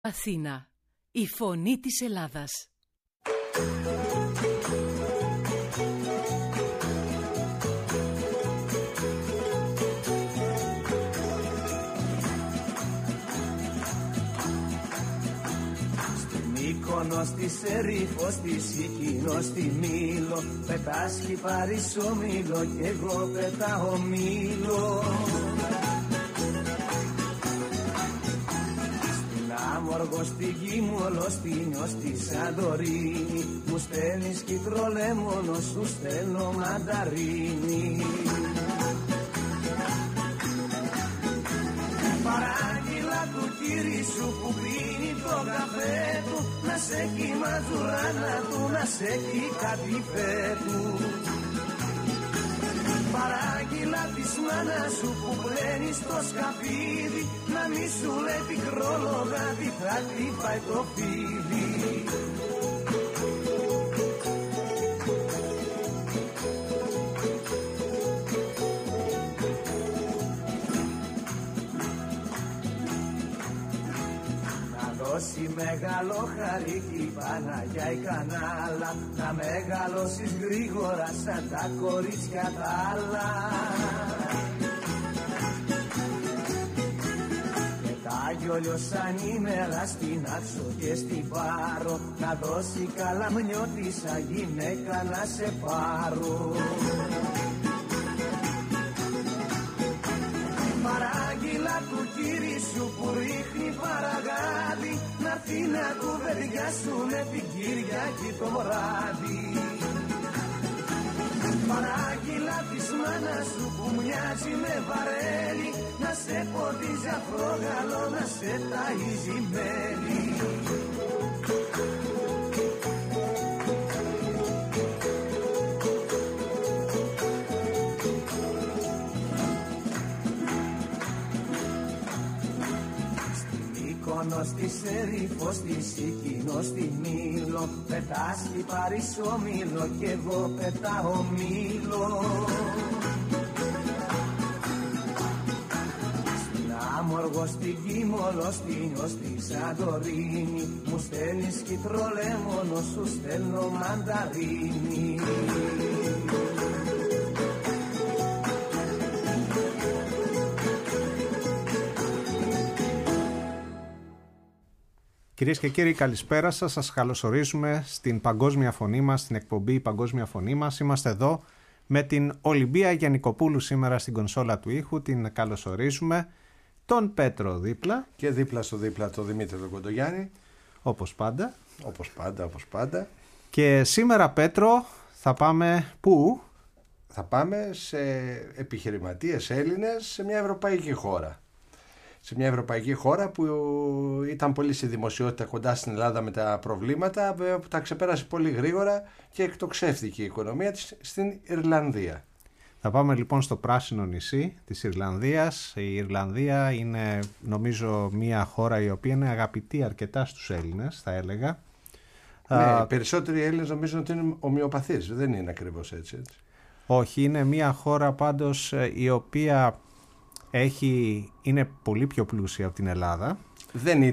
Αθήνα, η φωνή της Ελλάδας. Μύκονος, στη Σερίφο, στη Σικίνο, στη Μήλο, πετάς χιπάρις ο Μήλο κι εγώ πετάω Μήλο. Στην Άμοργο, στην Κίμολο, στην Ιω, στη Σαντορίνη, μου στέλνεις κυτρολέμονο, σου στέλνω μανταρίνι. Παράγγειλα του κύρι σου που πίνει το καφέ του, να σε έχει μαζουράνα του, να σε έχει κατηφέ του. Παράγγειλα της μάνας σου που πλένει στο σκαφίδι, να μη σου λέει πικρόλογα τι θα χτυπάει το φίδι. Δώσει μεγάλο χαρίκι Παναγιά η κανάλα, να μεγαλώσεις γρήγορα σαν τα κορίτσια τα άλλα. Και τα γιόλιο σαν ημέρα στην Άξο και στην Πάρο, να δώσει καλαμνιώτησα γυναίκα να σε πάρω. Παράγγειλα του κύρι σου που ρίχνει παραγάδι, να'ρθεί να κουβεντιάσουνε την Κυριακή το βράδυ. Παράγγειλα της μάνας σου που μοιάζει με βαρέλι, να σε ποτίζει αφρόγαλο, να σε ταΐζει μέλι. Στη Σερίφο, στη Σικίνο, στη Μήλο, πετάς χιπάρις ο Μήλο κι εγώ πετάω Μήλο. Στην Άμοργο, στην Κίμολο, στην Ιω, στη Σαντορίνη, μου στέλνεις κυτρολέμονο, σου στέλνω μανταρίνι. Κυρίες και κύριοι, καλησπέρα σας. Σας καλωσορίζουμε στην Παγκόσμια Φωνή μας, στην εκπομπή Παγκόσμια Φωνή μας. Είμαστε εδώ με την Ολυμπία Γιαννικοπούλου σήμερα στην κονσόλα του ήχου. Την καλωσορίζουμε. Τον Πέτρο δίπλα. Και δίπλα στο δίπλα τον Δημήτρη τον Κοντογιάννη. Όπως πάντα. Όπως πάντα. Και σήμερα, Πέτρο, θα πάμε πού? Θα πάμε σε επιχειρηματίες Έλληνες σε μια ευρωπαϊκή χώρα. Σε μια ευρωπαϊκή χώρα που ήταν πολύ στη δημοσιότητα κοντά στην Ελλάδα με τα προβλήματα, που τα ξεπέρασε πολύ γρήγορα και εκτοξεύτηκε η οικονομία της, στην Ιρλανδία. Θα πάμε λοιπόν στο πράσινο νησί της Ιρλανδίας. Η Ιρλανδία είναι, νομίζω, μια χώρα η οποία είναι αγαπητή αρκετά στους Έλληνες, θα έλεγα. Ναι, περισσότεροι Έλληνες νομίζουν ότι είναι ομοιοπαθείς. Δεν είναι ακριβώς έτσι. Όχι, είναι μια χώρα πάντως η οποία είναι πολύ πιο πλούσια από την Ελλάδα. Δεν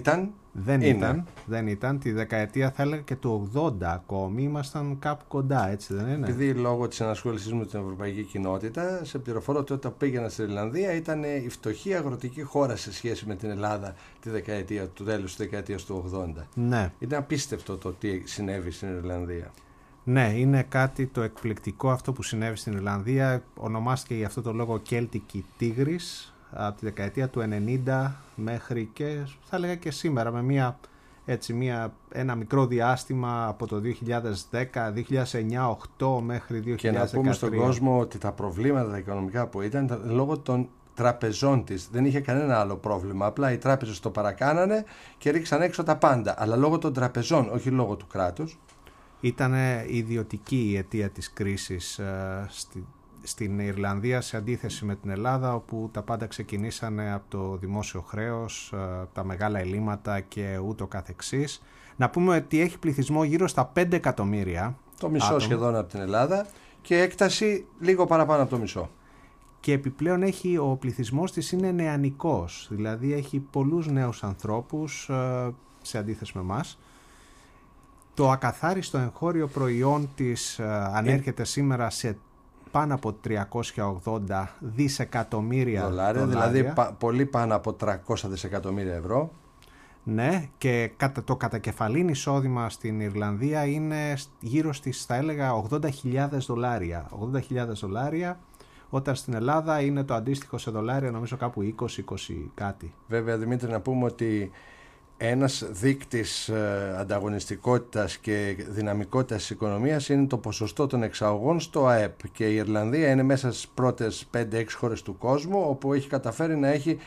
ήταν. Τη δεκαετία, θα έλεγα, και του 80 ακόμη ήμασταν κάπου κοντά, έτσι δεν είναι? Επειδή λόγω της ενασχόλησής μου με την ευρωπαϊκή κοινότητα, σε πληροφορώ ότι όταν πήγαινα στην Ιρλανδία ήταν η φτωχή αγροτική χώρα σε σχέση με την Ελλάδα του τέλους της δεκαετίας του 80. Ναι. Ήταν απίστευτο το τι συνέβη στην Ιρλανδία. Ναι, είναι κάτι το εκπληκτικό αυτό που συνέβη στην Ιρλανδία. Ονομάστηκε για αυτό το λόγο Κέλτικη Τίγρης από τη δεκαετία του 90 μέχρι και θα έλεγα και σήμερα, με ένα μικρό διάστημα από το 2010, 2009-2008 μέχρι 2013. Και να πούμε στον κόσμο ότι τα προβλήματα τα οικονομικά που ήταν λόγω των τραπεζών της. Δεν είχε κανένα άλλο πρόβλημα. Απλά οι τράπεζες το παρακάνανε και ρίξαν έξω τα πάντα. Αλλά λόγω των τραπεζών, όχι λόγω του κράτους. Ήταν ιδιωτική η αιτία της κρίσης στην Ιρλανδία, σε αντίθεση με την Ελλάδα, όπου τα πάντα ξεκινήσανε από το δημόσιο χρέος, τα μεγάλα ελλείμματα και ούτω καθεξής. Να πούμε ότι έχει πληθυσμό γύρω στα 5 εκατομμύρια. Το μισό σχεδόν από την Ελλάδα και έκταση λίγο παραπάνω από το μισό. Και επιπλέον ο πληθυσμός της είναι νεανικός, δηλαδή έχει πολλούς νέους ανθρώπους. σε αντίθεση με εμάς. Το ακαθάριστο εγχώριο προϊόν της ανέρχεται σήμερα σε πάνω από 380 δισεκατομμύρια δολάρια. Δηλαδή πολύ πάνω από 300 δισεκατομμύρια ευρώ. Ναι, και το κατακεφαλήν εισόδημα στην Ιρλανδία είναι γύρω στις, θα έλεγα, 80.000 δολάρια. 80.000 δολάρια, όταν στην Ελλάδα είναι το αντίστοιχο σε δολάρια, νομίζω κάπου 20 κάτι. Βέβαια, Δημήτρη, να πούμε ότι ένας δείκτης ανταγωνιστικότητας και δυναμικότητας της οικονομίας είναι το ποσοστό των εξαγωγών στο ΑΕΠ, και η Ιρλανδία είναι μέσα στις πρώτες 5-6 χώρες του κόσμου, όπου έχει καταφέρει να έχει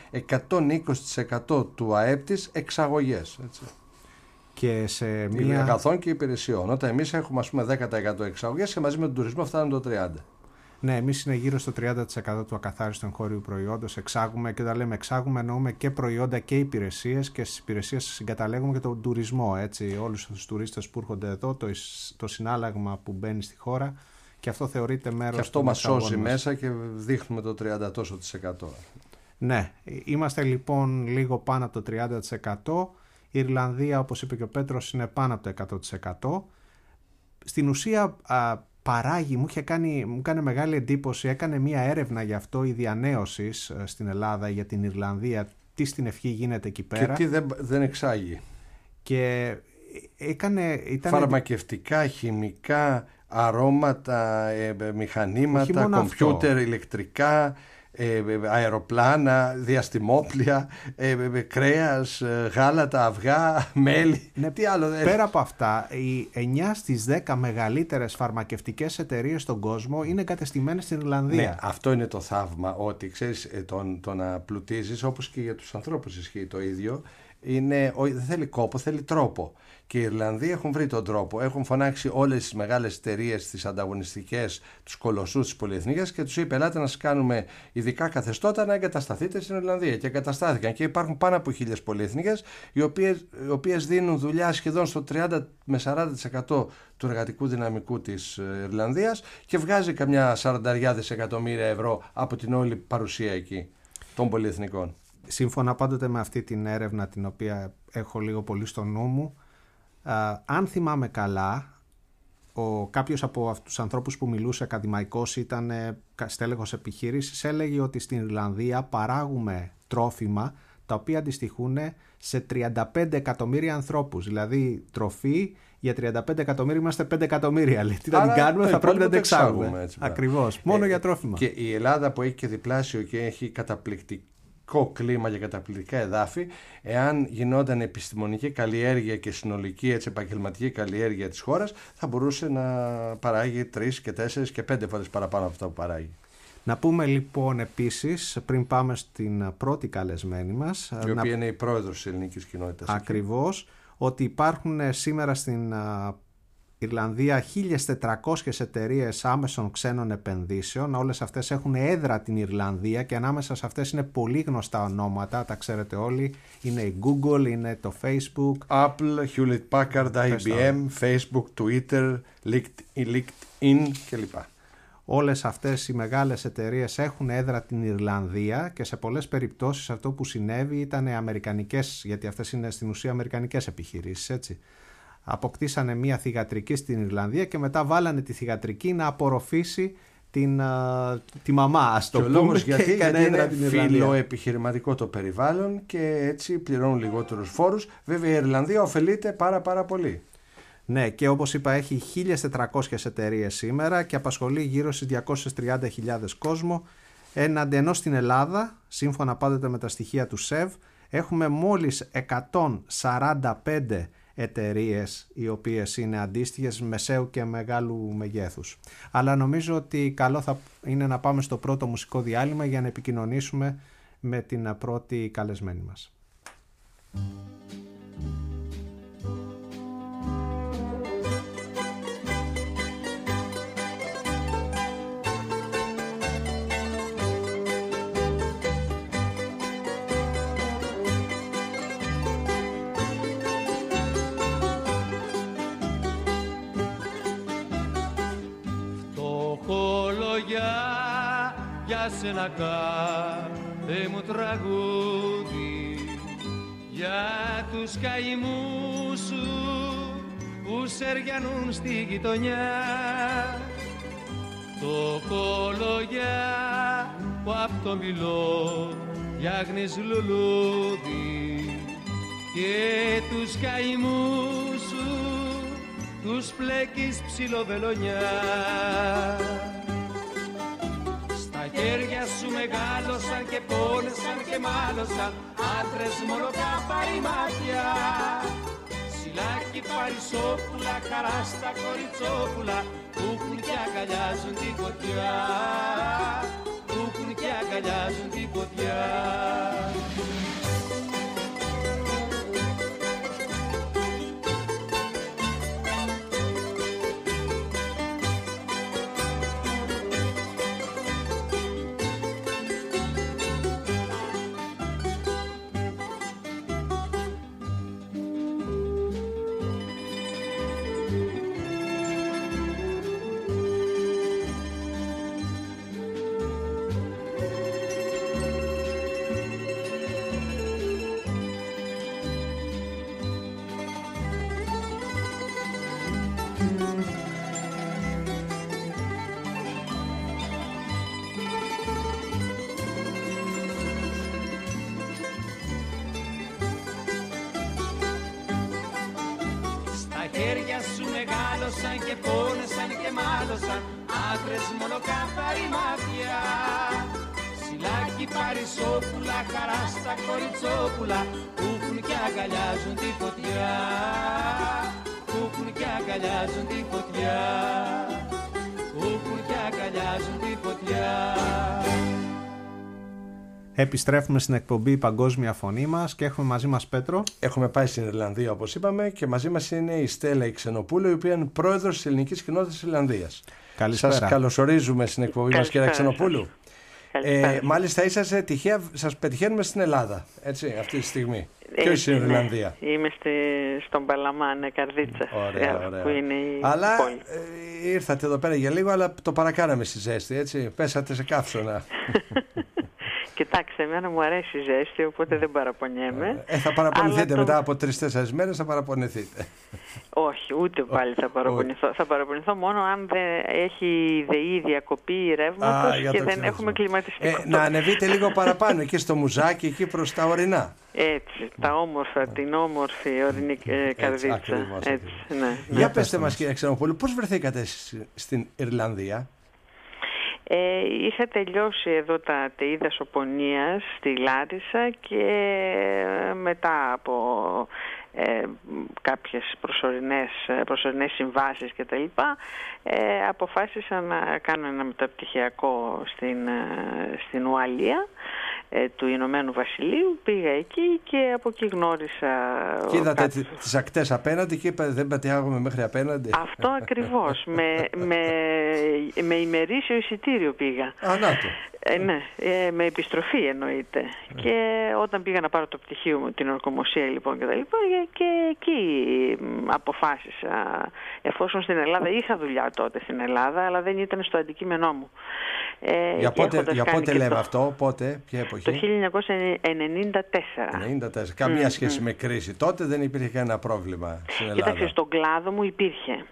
120% του ΑΕΠ της εξαγωγές, έτσι. Και σε μία... αγαθών και υπηρεσιών, όταν εμείς έχουμε, ας πούμε, 10% εξαγωγές και μαζί με τον τουρισμό φτάνουν το 30%. Ναι, εμείς είναι γύρω στο 30% του ακαθάριστου εγχώριου προϊόντος. Εξάγουμε, και όταν λέμε εξάγουμε εννοούμε και προϊόντα και υπηρεσίες, και στις υπηρεσίες συγκαταλέγουμε και τον τουρισμό. Έτσι, όλους τους τουρίστες που έρχονται εδώ, το συνάλλαγμα που μπαίνει στη χώρα, και αυτό θεωρείται μέρος. Και αυτό μας σώζει μέσα και δείχνουμε το 30%. Ναι, είμαστε λοιπόν λίγο πάνω από το 30%. Η Ιρλανδία, όπως είπε και ο Πέτρος, είναι πάνω από το 100%. Στην ουσία παράγει, μου κάνει μεγάλη εντύπωση, έκανε μία έρευνα γι' αυτό η Διανέωσης στην Ελλάδα για την Ιρλανδία, τι στην ευχή γίνεται εκεί πέρα. Και τι δεν εξάγει. Και φαρμακευτικά, χημικά, αρώματα, μηχανήματα, κομπιούτερ, ηλεκτρικά, αεροπλάνα, διαστημόπλια, κρέας, γάλατα, αυγά, μέλι. Ναι, τι άλλο. Πέρα από αυτά, οι 9 στις 10 μεγαλύτερες φαρμακευτικές εταιρείες στον κόσμο είναι εγκατεστημένες στην Ιρλανδία. Ναι, αυτό είναι το θαύμα, ότι ξέρεις, το να πλουτίζεις, όπως και για τους ανθρώπους ισχύει το ίδιο, δεν θέλει κόπο, θέλει τρόπο. Και οι Ιρλανδοί έχουν βρει τον τρόπο. Έχουν φωνάξει όλες τις μεγάλες εταιρείες, τις ανταγωνιστικές, τους κολοσσούς, τις πολυεθνικές, και τους είπε: ελάτε να σας κάνουμε ειδικά καθεστώτα να εγκατασταθείτε στην Ιρλανδία. Και εγκαταστάθηκαν. Και υπάρχουν πάνω από 1.000 πολυεθνικές, οι οποίες δίνουν δουλειά σχεδόν στο 30 με 40% του εργατικού δυναμικού της Ιρλανδίας, και βγάζει καμιά 40 δισεκατομμύρια ευρώ από την όλη παρουσία εκεί των πολυεθνικών. Σύμφωνα πάντοτε με αυτή την έρευνα, την οποία έχω λίγο πολύ στο νου μου, αν θυμάμαι καλά, κάποιος από τους ανθρώπους που μιλούσε ακαδημαϊκός, ήταν στέλεχος επιχείρησης, έλεγε ότι στην Ιρλανδία παράγουμε τρόφιμα τα οποία αντιστοιχούν σε 35 εκατομμύρια ανθρώπους. Δηλαδή τροφή για 35 εκατομμύρια, είμαστε 5 εκατομμύρια. Τι να την κάνουμε, θα πρέπει να την εξάγουμε. Ακριβώς, μόνο για τρόφιμα. Και η Ελλάδα, που έχει και διπλάσιο και έχει καταπληκτικό κλίμα για καταπληκτικά εδάφη, εάν γινόταν επιστημονική καλλιέργεια και συνολική επαγγελματική καλλιέργεια της χώρας, θα μπορούσε να παράγει 3 και 4 και 5 φορές παραπάνω από αυτά που παράγει. Να πούμε λοιπόν επίσης, πριν πάμε στην πρώτη καλεσμένη μας, η οποία είναι η πρόεδρος της ελληνικής κοινότητας. Ακριβώς, ότι υπάρχουν σήμερα στην Ιρλανδία 1.400 εταιρείες άμεσων ξένων επενδύσεων. Όλες αυτές έχουν έδρα την Ιρλανδία, και ανάμεσα σε αυτές είναι πολύ γνωστά ονόματα, τα ξέρετε όλοι. Είναι η Google, είναι το Facebook, Apple, Hewlett Packard, IBM, Facebook, Twitter, LinkedIn κλπ. Όλες αυτές οι μεγάλες εταιρείες έχουν έδρα την Ιρλανδία, και σε πολλές περιπτώσεις αυτό που συνέβη ήταν αμερικανικές, γιατί αυτές είναι στην ουσία αμερικανικές επιχειρήσεις, έτσι. Αποκτήσανε μια θυγατρική στην Ιρλανδία και μετά βάλανε τη θυγατρική να απορροφήσει τη μαμά, ας το πούμε. Και ο λόγος γιατί είναι φιλοεπιχειρηματικό το περιβάλλον, και έτσι πληρώνουν λιγότερους φόρους. Βέβαια η Ιρλανδία ωφελείται πάρα πολύ. Ναι, και όπως είπα, έχει 1.400 εταιρείες σήμερα και απασχολεί γύρω στις 230.000 κόσμο. Ενώ στην Ελλάδα, σύμφωνα πάντοτε με τα στοιχεία του ΣΕΒ, έχουμε μόλις 145 εταιρείες οι οποίες είναι αντίστοιχες μεσαίου και μεγάλου μεγέθους. Αλλά νομίζω ότι καλό θα είναι να πάμε στο πρώτο μουσικό διάλειμμα για να επικοινωνήσουμε με την πρώτη καλεσμένη μας. Για σένα κάθε μου τραγούδι, για τους καημούς σου που σεριανούν στη γειτονιά, το κολογιά που απ' το μιλό φτιάχνεις λουλούδι και τους καημούς σου τους πλέκεις ψιλοβελονιά. Στα χέρια σου μεγάλωσαν και πόνεσαν και μάλωσαν άντρες μολοκάπαροι μάτια, Σιλάκι Παρισόπουλα, χαρά στα κοριτσόπουλα που έχουν και αγκαλιάζουν τη φωτιά, που έχουν και αγκαλιάζουν τη φωτιά. Και πόνεσαν και μάλωσαν άντρες μονοκάθαροι μάτια, Σιλάκι Παρισόπουλα, χαρά στα κοριτσόπουλα που έχουν και αγκαλιάζουν τη φωτιά, που έχουν και αγκαλιάζουν τη φωτιά, που έχουν και αγκαλιάζουν τη φωτιά. Επιστρέφουμε στην εκπομπή Παγκόσμια Φωνή μας και έχουμε μαζί μας Πέτρο. Έχουμε πάει στην Ιρλανδία όπως είπαμε και μαζί μας είναι η Στέλλα Ξενοπούλου, η οποία είναι πρόεδρος της ελληνικής κοινότητας της Ιρλανδίας. Καλησπέρα. Σας καλωσορίζουμε στην εκπομπή μας, κυρία Ξενοπούλου. Μάλιστα είσαστε τυχαία, σας πετυχαίνουμε στην Ελλάδα, έτσι, αυτή τη στιγμή. Και όχι στην Ιρλανδία. Είμαι στον Παλαμάνε, Καρδίτσα. Ωραία. Που είναι η αλλά πόλη. Ήρθατε εδώ πέρα για λίγο, αλλά το παρακάναμε στη ζέστη, έτσι. Πέσατε σε καύσωνα. Κοιτάξτε, εμένα μου αρέσει η ζέστη, οπότε δεν παραπονιέμαι. Θα παραπονηθείτε μετά από 3-4 μέρες, θα παραπονηθείτε. Όχι, ούτε πάλι θα παραπονηθώ. Θα παραπονηθώ μόνο αν δεν έχει ΔΕΗ διακοπή ρεύματος και δεν έχουμε κλιματιστικό. Να ανεβείτε λίγο παραπάνω, εκεί στο Μουζάκι, εκεί προς τα ορεινά. Έτσι, τα όμορφα, την όμορφη ορεινή Καρδίτσα. Έτσι, ναι. Για πέστε μας, κύριε Ξενοπούλου, πώς βρεθήκατε στην Ιρλανδία? Είχα τελειώσει εδώ τα ΤΕΙ δασοπονίας στη Λάρισα και μετά από κάποιες προσωρινές συμβάσεις και τα λοιπά, αποφάσισα να κάνω ένα μεταπτυχιακό στην Ουαλία του Ηνωμένου Βασιλείου. Πήγα εκεί και από εκεί γνώρισα. Και είδατε τις ακτές απέναντι και είπατε δεν πατιάγουμε μέχρι απέναντι. Αυτό ακριβώς. με ημερήσιο εισιτήριο πήγα. Ναι, με επιστροφή εννοείται. Και όταν πήγα να πάρω το πτυχίο μου, την ορκομοσία λοιπόν και τα λοιπά, και εκεί αποφάσισα, εφόσον στην Ελλάδα είχα δουλειά τότε στην Ελλάδα, αλλά δεν ήταν στο αντικείμενό μου. Για πότε λέμε αυτό, ποια εποχή? Το 1994. Καμία σχέση με κρίση. Τότε δεν υπήρχε κανένα πρόβλημα στην Ελλάδα. Κοίταξε, στον κλάδο μου υπήρχε.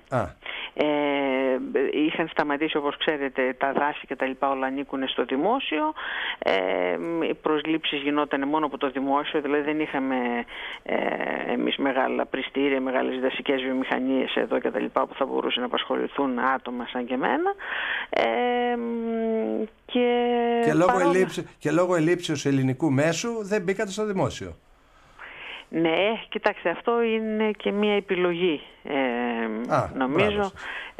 Είχαν σταματήσει, όπως ξέρετε, τα δάση και τα λοιπά, όλα ανήκουν στο δημόσιο. Οι προσλήψεις γινόταν μόνο από το δημόσιο, δηλαδή δεν είχαμε εμείς μεγάλα πριστήρια, μεγάλες δασικές βιομηχανίες εδώ και τα λοιπά που θα μπορούσαν να απασχοληθούν άτομα σαν και εμένα. Και λόγω ελλείψεως ελληνικού μέσου δεν μπήκατε στο δημόσιο. Ναι, κοιτάξτε, αυτό είναι και μία επιλογή, νομίζω.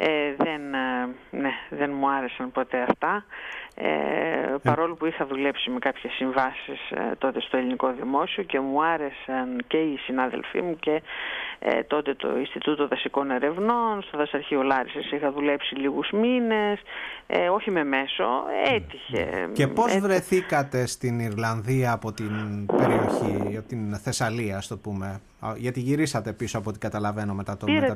Δεν μου άρεσαν ποτέ αυτά. Παρόλο που είχα δουλέψει με κάποιες συμβάσεις τότε στο ελληνικό δημόσιο και μου άρεσαν και οι συνάδελφοί μου και τότε το Ινστιτούτο Δασικών Ερευνών, στο Δασαρχείο Λάρισας είχα δουλέψει λίγους μήνες, όχι με μέσο, έτυχε. Και πώς βρεθήκατε στην Ιρλανδία από την περιοχή, από την Θεσσαλία, ας το πούμε? Γιατί γυρίσατε πίσω από ό,τι καταλαβαίνω μετά το μεταπτυχιακό.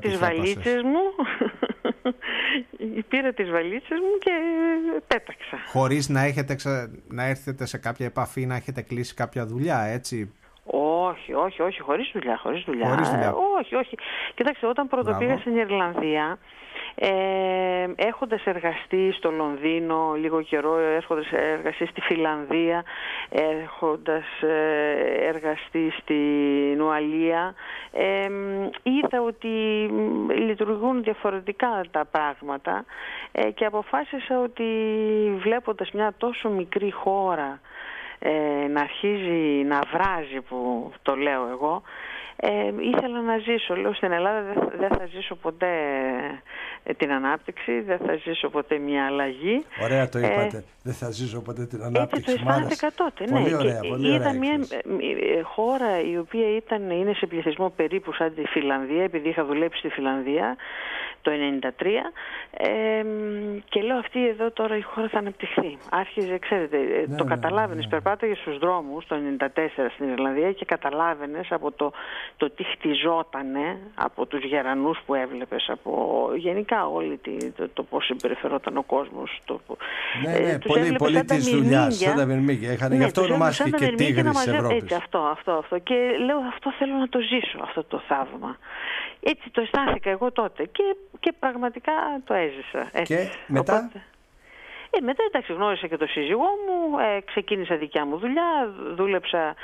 Πήρα τις βαλίτσες μου και πέταξα. Χωρίς να έρθετε σε κάποια επαφή, να έχετε κλείσει κάποια δουλειά, έτσι? Όχι, χωρίς δουλειά. Όχι. Κοιτάξτε, όταν πήγα στην Ιρλανδία, έχοντας εργαστεί στο Λονδίνο λίγο καιρό, έχοντας εργαστεί στη Φιλανδία, έχοντας εργαστεί στην Ουαλία, είδα ότι λειτουργούν διαφορετικά τα πράγματα και αποφάσισα ότι βλέποντας μια τόσο μικρή χώρα να αρχίζει να βράζει, που το λέω εγώ, ήθελα να ζήσω. Λέω, στην Ελλάδα δεν θα ζήσω ποτέ την ανάπτυξη, δεν θα ζήσω ποτέ μια αλλαγή. Ωραία το είπατε, δεν θα ζήσω ποτέ την ανάπτυξη. Το αισθάνθηκα τότε, ναι. Πολύ ωραία, πολύ ωραία. Είδα μια χώρα η οποία είναι σε πληθυσμό περίπου σαν τη Φιλανδία, επειδή είχα δουλέψει στη Φιλανδία το 1993, και λέω, αυτή εδώ τώρα η χώρα θα αναπτυχθεί. Άρχιζε, ξέρετε, το καταλάβαινες, περπάταγες στους δρόμους το 1994 στην Ιρλανδία και καταλάβαινες από το τι χτιζότανε, από τους γερανούς που έβλεπες, από γενικά όλη το πώς συμπεριφερόταν ο κόσμος. Ναι, πολύ της δουλειάς, σαν τα μυρμήγκια. Γι' αυτό ονομάστηκε και τίγρης της Ευρώπης. Έτσι, αυτό. Και λέω, αυτό θέλω να το ζήσω, αυτό το θαύμα. Έτσι το αισθάνθηκα εγώ τότε και πραγματικά το έζησα. Έτσι. Και μετά? Οπότε, μετά, εντάξει, γνώρισα και τον σύζυγό μου, ξεκίνησα δικιά μου δουλειά, δούλεψα,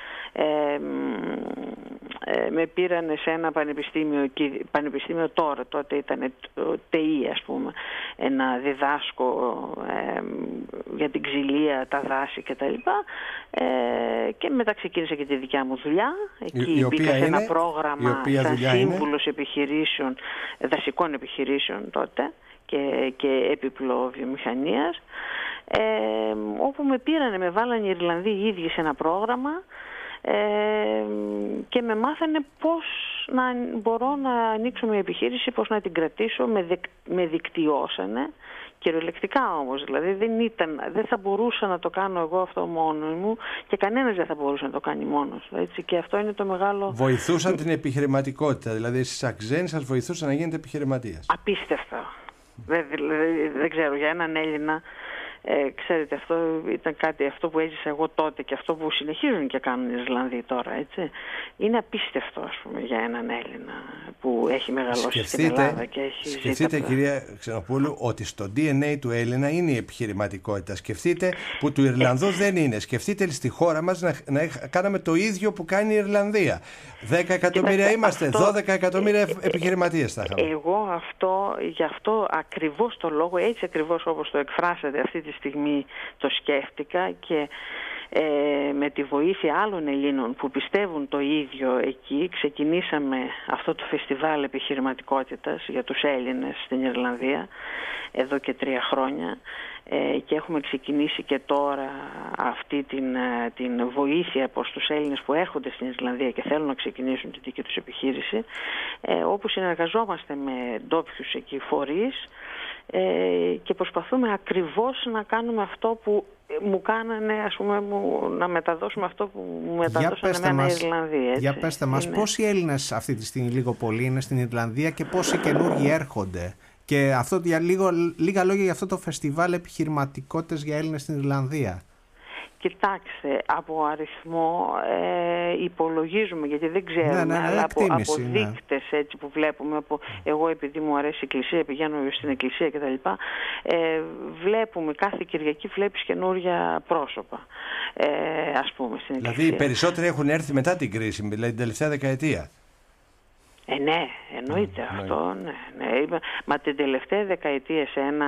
με πήρανε σε ένα πανεπιστήμιο τώρα, τότε ήταν ΤΕΙ, ας πούμε, να διδάσκω για την ξυλία, τα δάση κτλ. Και μετά ξεκίνησα και τη δικιά μου δουλειά. Εκεί μπήκα σε ένα πρόγραμμα σαν σύμβουλος επιχειρήσεων, δασικών επιχειρήσεων τότε, και έπιπλο βιομηχανίας, όπου με βάλανε οι Ιρλανδοί οι ίδιοι σε ένα πρόγραμμα και με μάθανε πώς να μπορώ να ανοίξω μια επιχείρηση, πώς να την κρατήσω, με δικτυώσανε, κυριολεκτικά όμως, δηλαδή δεν θα μπορούσα να το κάνω εγώ αυτό μόνο μου και κανένας δεν θα μπορούσε να το κάνει μόνος, έτσι, και αυτό είναι το μεγάλο... Βοηθούσαν την επιχειρηματικότητα, δηλαδή εσείς αξένοι σας βοηθούσαν να γίνετε επιχειρηματίας. Απίστευτα. Δεν ξέρω, για έναν Έλληνα, ξέρετε, αυτό ήταν κάτι, αυτό που έζησα εγώ τότε και αυτό που συνεχίζουν και κάνουν οι Ιρλανδοί τώρα, έτσι. Είναι απίστευτο, ας πούμε, για έναν Έλληνα που έχει μεγαλώσει στην Ελλάδα και έχει ζήσει. Σκεφτείτε, κυρία Ξενοπούλου, ότι στο DNA του Έλληνα είναι η επιχειρηματικότητα. Σκεφτείτε που του Ιρλανδού δεν είναι. Σκεφτείτε στη χώρα μας να κάναμε το ίδιο που κάνει η Ιρλανδία. 10 εκατομμύρια είμαστε, 12 εκατομμύρια επιχειρηματίες θα είχαμε. Εγώ γι' αυτό ακριβώς το λόγο, έτσι ακριβώς όπως το εκφράσατε αυτή τη στιγμή, το σκέφτηκα και με τη βοήθεια άλλων Ελλήνων που πιστεύουν το ίδιο εκεί ξεκινήσαμε αυτό το φεστιβάλ επιχειρηματικότητας για τους Έλληνες στην Ιρλανδία εδώ και 3 χρόνια και έχουμε ξεκινήσει και τώρα αυτή την βοήθεια προς τους Έλληνες που έρχονται στην Ιρλανδία και θέλουν να ξεκινήσουν τη δική τους επιχείρηση, όπου συνεργαζόμαστε με ντόπιους εκεί φορείς και προσπαθούμε ακριβώς να κάνουμε αυτό που μου κάνανε, ας πούμε, να μεταδώσουμε αυτό που μου μεταδώσανε εμένα οι Ιρλανδοί. Έτσι. Για πέστε μας, πόσοι Έλληνες αυτή τη στιγμή λίγο πολύ είναι στην Ιρλανδία και πόσοι καινούργοι έρχονται? Και αυτό, για λίγα λόγια για αυτό το φεστιβάλ επιχειρηματικότητας για Έλληνες στην Ιρλανδία. Κοιτάξτε, από αριθμό υπολογίζουμε, γιατί δεν ξέρουμε, αλλά από δείκτες έτσι που βλέπουμε, εγώ επειδή μου αρέσει η εκκλησία, πηγαίνω στην εκκλησία κτλ. Βλέπουμε, κάθε Κυριακή βλέπεις καινούρια πρόσωπα, ας πούμε, στην εκκλησία. Δηλαδή οι περισσότεροι έχουν έρθει μετά την κρίση, δηλαδή την τελευταία δεκαετία. Ναι, εννοείται αυτό, ναι. Μα την τελευταία δεκαετία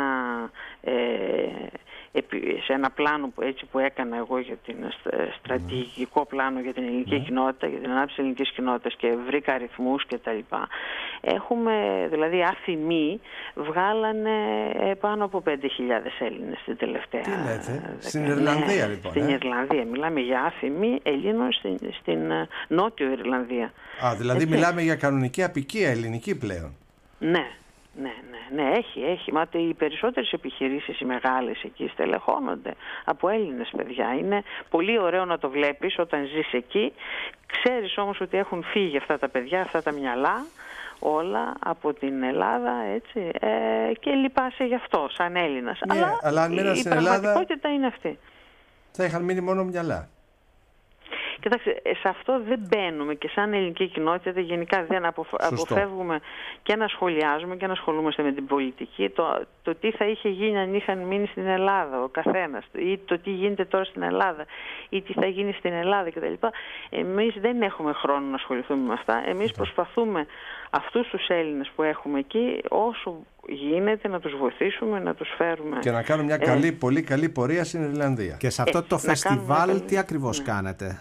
σε ένα πλάνο που έκανα εγώ για την στρατηγικό πλάνο για την ελληνική κοινότητα, για την ανάπτυξη της ελληνικής κοινότητας και βρήκα αριθμούς και τα λοιπά. Έχουμε, δηλαδή ΑΦΗΜΗ βγάλανε πάνω από 5.000 Έλληνες την τελευταία. Τι λέτε, στην Ιρλανδία λοιπόν? Στην Ιρλανδία, μιλάμε για ΑΦΗΜΗ Ελλήνων στην Νότιο Ιρλανδία. Δηλαδή μιλάμε για κανονική απικία ελληνική πλέον. Ναι, έχει. Μα οι περισσότερες επιχειρήσεις, οι μεγάλες εκεί, στελεχώνονται από Έλληνες παιδιά. Είναι πολύ ωραίο να το βλέπεις όταν ζεις εκεί. Ξέρεις όμως ότι έχουν φύγει αυτά τα παιδιά, αυτά τα μυαλά, όλα από την Ελλάδα, έτσι, και λυπάσαι γι' αυτό, σαν Έλληνας. Ναι, αλλά αν μείναν στην Ελλάδα, πραγματικότητα είναι αυτή. Θα είχαν μείνει μόνο μυαλά. Κοιτάξτε, σε αυτό δεν μπαίνουμε και σαν ελληνική κοινότητα γενικά δεν αποφεύγουμε και να σχολιάζουμε και να ασχολούμαστε με την πολιτική. Το τι θα είχε γίνει αν είχαν μείνει στην Ελλάδα ο καθένας, ή το τι γίνεται τώρα στην Ελλάδα, ή τι θα γίνει στην Ελλάδα κτλ. Εμείς δεν έχουμε χρόνο να ασχοληθούμε με αυτά. Εμείς προσπαθούμε αυτούς τους Έλληνες που έχουμε εκεί όσο γίνεται να τους βοηθήσουμε, να τους φέρουμε. Και να κάνουμε μια πολύ καλή πορεία στην Ιρλανδία. Και σε αυτό το φεστιβάλ τι ακριβώς κάνετε?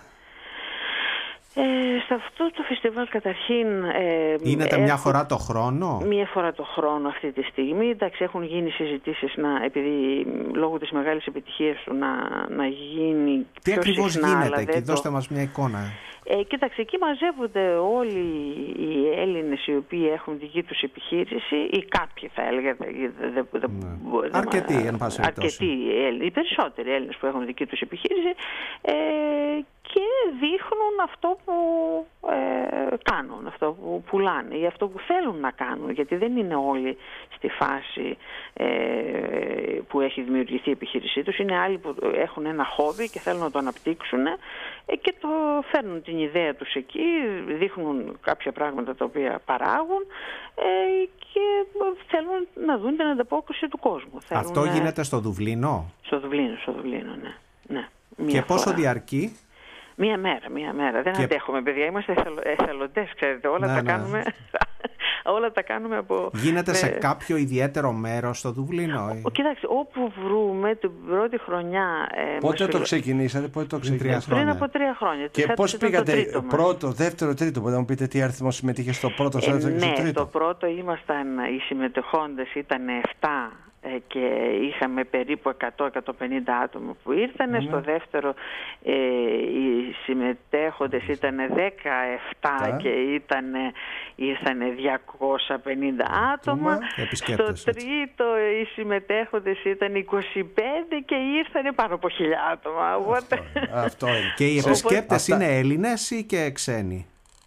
Σε αυτό το φεστιβάλ καταρχήν... Γίνεται μια φορά το χρόνο? Μια φορά το χρόνο αυτή τη στιγμή. Εντάξει, έχουν γίνει συζητήσεις επειδή λόγω της μεγάλης επιτυχίας του να γίνει τι πιο ακριβώς συχνά, γίνεται εκεί, δώστε μας μια εικόνα. Κοίταξε, εκεί μαζεύονται όλοι οι Έλληνες οι οποίοι έχουν δική τους επιχείρηση ή κάποιοι θα έλεγα. Αρκετοί, εν πάση περιπτώσει. Οι περισσότεροι Έλληνες που έχουν δική τους επιχείρηση και δείχνουν αυτό που κάνουν, αυτό που πουλάνε ή αυτό που θέλουν να κάνουν, γιατί δεν είναι όλοι στη φάση που έχει δημιουργηθεί η επιχείρησή τους. Είναι άλλοι που έχουν ένα χόμπι και θέλουν να το αναπτύξουν και το φέρνουν την ιδέα τους εκεί, δείχνουν κάποια πράγματα τα οποία παράγουν και θέλουν να δουν την ανταπόκριση του κόσμου. Αυτό γίνεται στο Δουβλίνο? Στο Δουβλίνο, ναι. Και πόσο διαρκεί? Μία μέρα. Δεν αντέχουμε, παιδιά. Είμαστε εθελοντές, ξέρετε. Όλα τα κάνουμε από... Γίνεται σε κάποιο ιδιαίτερο μέρος στο Δουβλίνο? Κοιτάξτε, όπου βρούμε την πρώτη χρονιά... Πότε το ξεκινήσατε? Πριν από 3 χρόνια. Και πώς πήγατε πρώτο, δεύτερο, τρίτο? Μπορείτε να μου πείτε τι αριθμό συμμετείχε στο πρώτο, στο δεύτερο και στο τρίτο? Ναι, στο πρώτο οι συμμετεχόντες ήταν 7 και είχαμε περίπου 100-150 άτομα που ήρθανε. Στο δεύτερο οι συμμετέχοντες ήταν 17 και ήρθανε 250 άτομα. Στο τρίτο οι συμμετέχοντες ήταν 25 και ήρθανε πάνω από 1000 άτομα. Αυτό είναι. Και οι επισκέπτες είναι Έλληνες ή και ξένοι?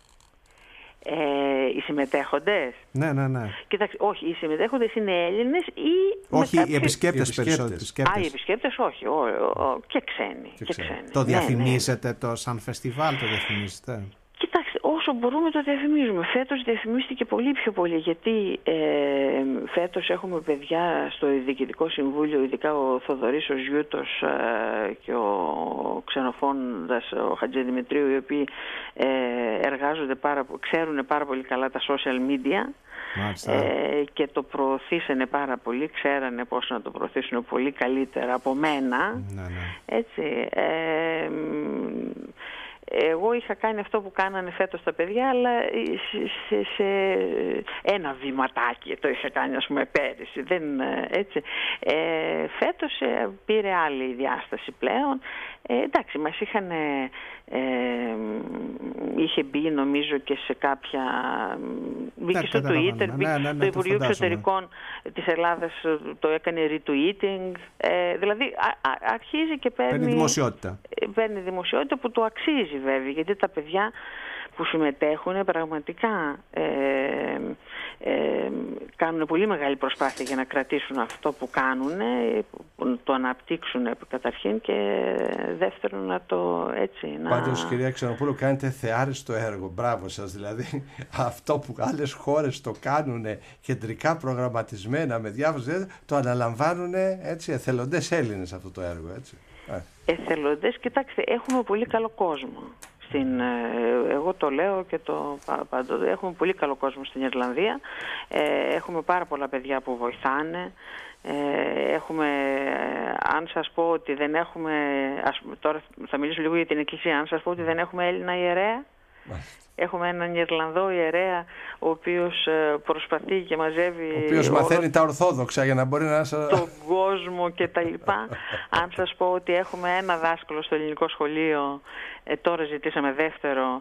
Οι συμμετέχοντες. Ναι. Κοιτάξτε, όχι, οι συμμετέχοντες είναι Έλληνες ή... Όχι, οι επισκέπτες περισσότεροι. Οι επισκέπτες όχι, και ξένοι. Το διαφημίζετε σαν φεστιβάλ, το διαφημίζετε? Κοιτάξτε, όσο μπορούμε το διαφημίζουμε. Φέτος διαφημίστηκε πολύ πιο πολύ, γιατί φέτος έχουμε παιδιά στο Διοικητικό Συμβούλιο, ειδικά ο Θοδωρής, ο Ζιούτος και ο Ξενοφώντας, ο Χατζηδημητρίου, οι οποίοι εργάζονται ξέρουν πάρα πολύ καλά τα social media. Και το προωθήσανε πάρα πολύ, ξέρανε πώς να το προωθήσουν πολύ καλύτερα από μένα. Έτσι. Εγώ είχα κάνει αυτό που κάνανε φέτος τα παιδιά, αλλά σε ένα βηματάκι το είχα κάνει, ας πούμε, πέρυσι. Έτσι. Φέτος πήρε άλλη διάσταση πλέον. Εντάξει, μας είχε μπει νομίζω και σε κάποια... Μπήκε στο Twitter, το Υπουργείο Εξωτερικών της Ελλάδας το έκανε retweeting. Δηλαδή αρχίζει και παίρνει δημοσιότητα που το αξίζει βέβαια, γιατί τα παιδιά που συμμετέχουν πραγματικά κάνουν πολύ μεγάλη προσπάθεια για να κρατήσουν αυτό που κάνουν, το αναπτύξουν καταρχήν και δεύτερον να το έτσι... Πάντως, κυρία Ξενοπούλου, κάνετε θεάριστο έργο. Μπράβο σας. Δηλαδή αυτό που άλλες χώρες το κάνουν κεντρικά προγραμματισμένα με διάφορες, το αναλαμβάνουν έτσι εθελοντές Έλληνες αυτό το έργο, έτσι. Εθελοντές, κοιτάξτε, έχουμε πολύ καλό κόσμο. Εγώ το λέω και το παντού. Έχουμε πολύ καλό κόσμο στην Ιρλανδία. Έχουμε πάρα πολλά παιδιά που βοηθάνε. Αν σας πω ότι δεν έχουμε, τώρα θα μιλήσω λίγο για την Εκκλησία, αν σας πω ότι δεν έχουμε Έλληνα ιερέα. Έχουμε έναν Ιρλανδό ιερέα ο οποίος προσπαθεί και μαζεύει, ο οποίος μαθαίνει τα Ορθόδοξα για να μπορεί να τον κόσμο και τα λοιπά. Αν σας πω ότι έχουμε ένα δάσκαλο στο ελληνικό σχολείο, τώρα ζητήσαμε δεύτερο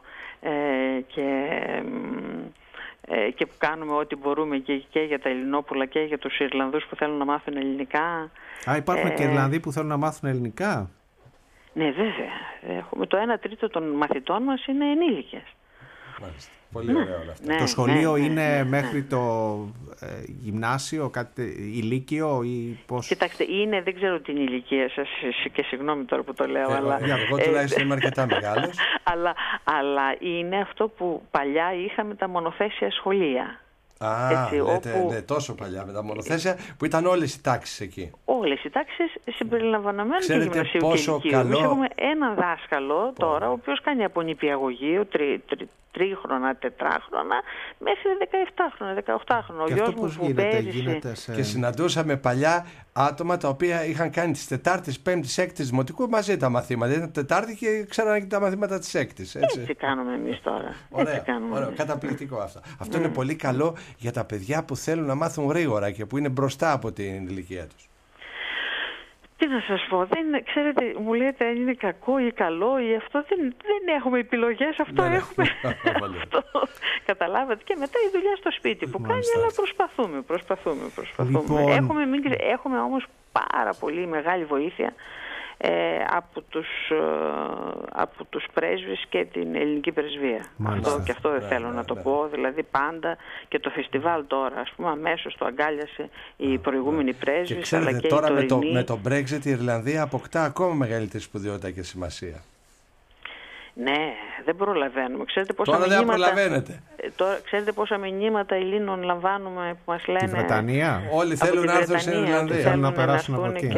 και που κάνουμε ό,τι μπορούμε και για τα Ελληνόπουλα και για τους Ιρλανδούς που θέλουν να μάθουν ελληνικά. Υπάρχουν και Ιρλανδοί που θέλουν να μάθουν ελληνικά? Ναι, βέβαια. Το 1/3 των μαθητών μας είναι ενήλικες. Μάλιστα. Πολύ ωραίο όλα αυτά. Το σχολείο είναι μέχρι το γυμνάσιο, ηλίκιο ή πώς? Κοιτάξτε, δεν ξέρω την ηλικία σας και συγγνώμη τώρα που το λέω, αλλά... Εγώ τουλάχιστον είμαι αρκετά μεγάλος. αλλά είναι αυτό που παλιά είχαμε τα μονοθέσια σχολεία. Ναι, τόσο παλιά με τα μονοθέσια που ήταν όλες οι τάξεις εκεί. Όλες οι τάξεις συμπεριλαμβανομένου του γυμνασίου και ηλικίου. Εμείς έχουμε έναν δάσκαλο τώρα, ο οποίος κάνει από νηπιαγωγείο, τρίχρονα, τετράχρονα, μέχρι 17χρονα, 18χρονα. Ο γιος μου που πέρυσι... Και συναντούσαμε παλιά άτομα τα οποία είχαν κάνει τις Τετάρτης, Πέμπτης, Έκτης Δημοτικού μαζί τα μαθήματα. Ήταν Τετάρτη και ξέρανε και τα μαθήματα της Έκτης. Έτσι κάνουμε εμείς τώρα. Ωραίο. Καταπληκτικό αυτό. Αυτό είναι πολύ καλό για τα παιδιά που θέλουν να μάθουν γρήγορα και που είναι μπροστά από την ηλικία τους. Τι να σας πω, ξέρετε, μου λέτε αν είναι κακό ή καλό ή αυτό, δεν έχουμε επιλογές, αυτό έχουμε. Αυτό, καταλάβατε. Και μετά η δουλειά στο σπίτι που κάνει, αλλά προσπαθούμε. Λοιπόν... Έχουμε όμως πάρα πολύ μεγάλη βοήθεια από τους πρέσβεις και την ελληνική πρεσβεία. Αυτό δεν θέλω να το πω. Δηλαδή πάντα και το φεστιβάλ τώρα, ας πούμε, αμέσως το αγκάλιασε η προηγούμενη πρέσβης. Και ξέρετε, αλλά και τώρα με το Brexit η Ιρλανδία αποκτά ακόμα μεγαλύτερη σπουδαιότητα και σημασία. Ναι, δεν προλαβαίνουμε. Τώρα δεν προλαβαίνετε. Ξέρετε πόσα μηνύματα Ελλήνων λαμβάνουμε που μας λένε... Τη Βρετανία. Όλοι θέλουν να έρθουν στην Ιρλανδία. Θέλουν να περάσουν από εκεί.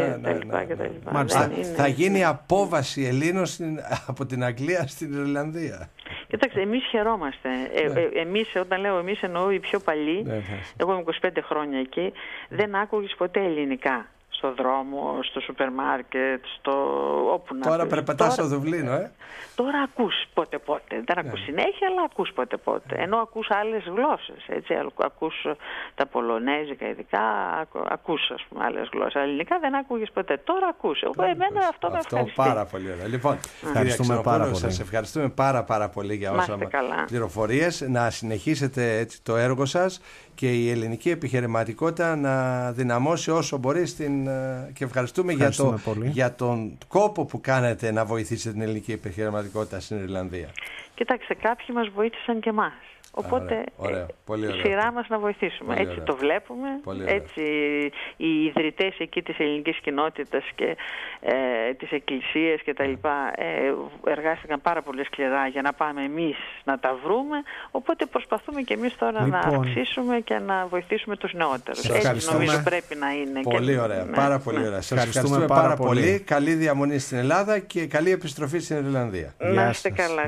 Θα γίνει απόβαση Ελλήνων από την Αγγλία στην Ιρλανδία. Κοιτάξτε, εμείς χαιρόμαστε. Εμείς, όταν λέω εμείς, εννοώ οι πιο παλιοί. Εγώ είμαι 25 χρόνια εκεί. Δεν άκουγες ποτέ ελληνικά. Στο δρόμο, στο σούπερ μάρκετ, όπου να Τώρα περπατάς στο Δουβλίνο, Τώρα ακούς πότε-πότε. Δεν ακούς συνέχεια, αλλά ακούς πότε-πότε. Ενώ ακούς άλλες γλώσσες, έτσι. Ακούς τα πολωνέζικα ειδικά, ακούς, ας πούμε, άλλες γλώσσες. Αλλά ελληνικά δεν άκουγες ποτέ. Τώρα ακούς. Εμένα αυτό με ευχαριστεί. Πάρα πολύ ωραία. Λοιπόν, σας ευχαριστούμε πάρα πολύ για όσα πληροφορίες. Να συνεχίσετε έτσι το έργο σας και η ελληνική επιχειρηματικότητα να δυναμώσει όσο μπορεί και ευχαριστούμε για τον κόπο που κάνετε να βοηθήσετε την ελληνική επιχειρηματικότητα στην Ιρλανδία. Κοιτάξτε, κάποιοι μας βοήθησαν και εμάς. Οπότε η σειρά μας να βοηθήσουμε. Πολύ έτσι ωραία. Το βλέπουμε. Έτσι οι ιδρυτές εκεί της ελληνικής κοινότητας και της εκκλησίας και τα λοιπά εργάστηκαν πάρα πολύ σκληρά για να πάμε εμείς να τα βρούμε. Οπότε προσπαθούμε και εμείς τώρα να αυξήσουμε και να βοηθήσουμε τους νεότερους. Έτσι νομίζω πρέπει να είναι. Πολύ ωραία. Πάρα πολύ ωραία. Σας ευχαριστούμε πάρα πολύ. Καλή διαμονή στην Ελλάδα και καλή επιστροφή στην Ιρλανδία. Να είστε καλά.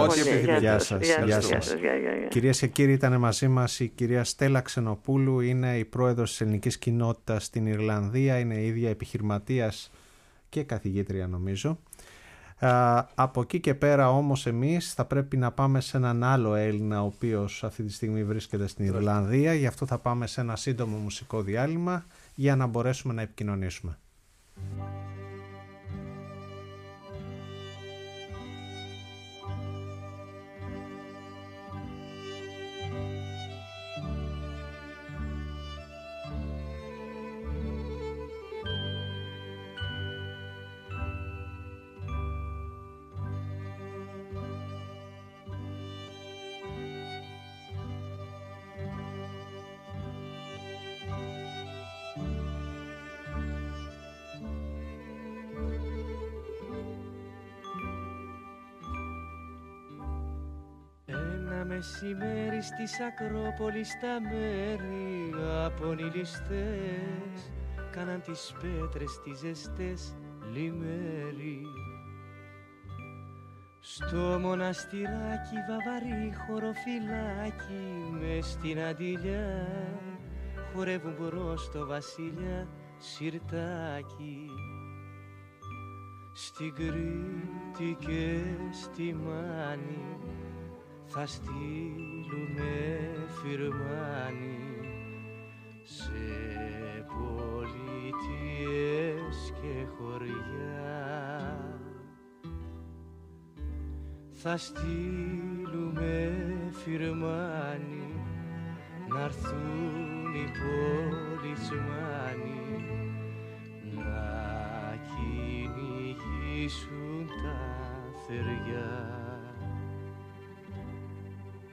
Γεια σας. Κυρίες και κύριοι, ήταν μαζί μας η κυρία Στέλλα Ξενοπούλου, είναι η πρόεδρος της ελληνικής κοινότητας στην Ιρλανδία, είναι η ίδια επιχειρηματίας και καθηγήτρια νομίζω. Από εκεί και πέρα όμως εμείς θα πρέπει να πάμε σε έναν άλλο Έλληνα ο οποίος αυτή τη στιγμή βρίσκεται στην Ιρλανδία, γι' αυτό θα πάμε σε ένα σύντομο μουσικό διάλειμμα για να μπορέσουμε να επικοινωνήσουμε. Μεσημέρι στις Ακρόπολης τα μέρη απονηλιστές κάναν τις πέτρες τις ζεστές λιμέρι. Στο μοναστηράκι βαβαρή χωροφυλάκι μες στην αντιλιά χορεύουν μπρος το βασιλιά σιρτάκι. Στην Κρήτη και στη Μάνη θα στείλουμε φιρμάνι σε πολιτείες και χωριά. Θα στείλουμε φιρμάνι να'ρθούν οι πολιτσμάνοι να κυνηγήσουν τα θεριά.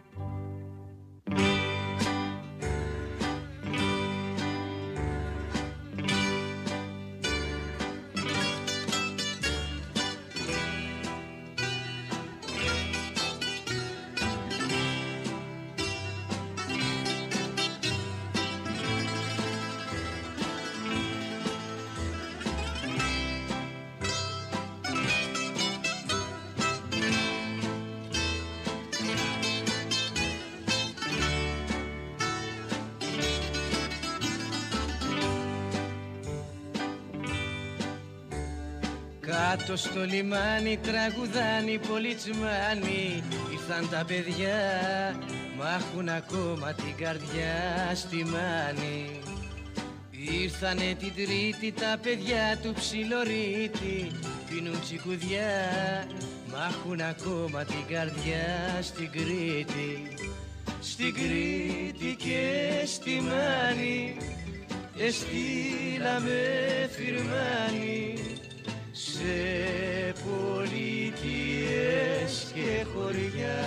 Κάτω στο λιμάνι τραγουδάνει οι πολιτσμάνοι. Ήρθαν τα παιδιά, μ' έχουν ακόμα την καρδιά στη μάνη. Ήρθανε την Τρίτη τα παιδιά του Ψιλορίτη. Πίνουν τσικουδιά, μ' έχουν ακόμα την καρδιά στην Κρήτη. Στην Κρήτη και στη Μάνη εστήλαμε φυρμάνι. Σε πολιτείες και χωριά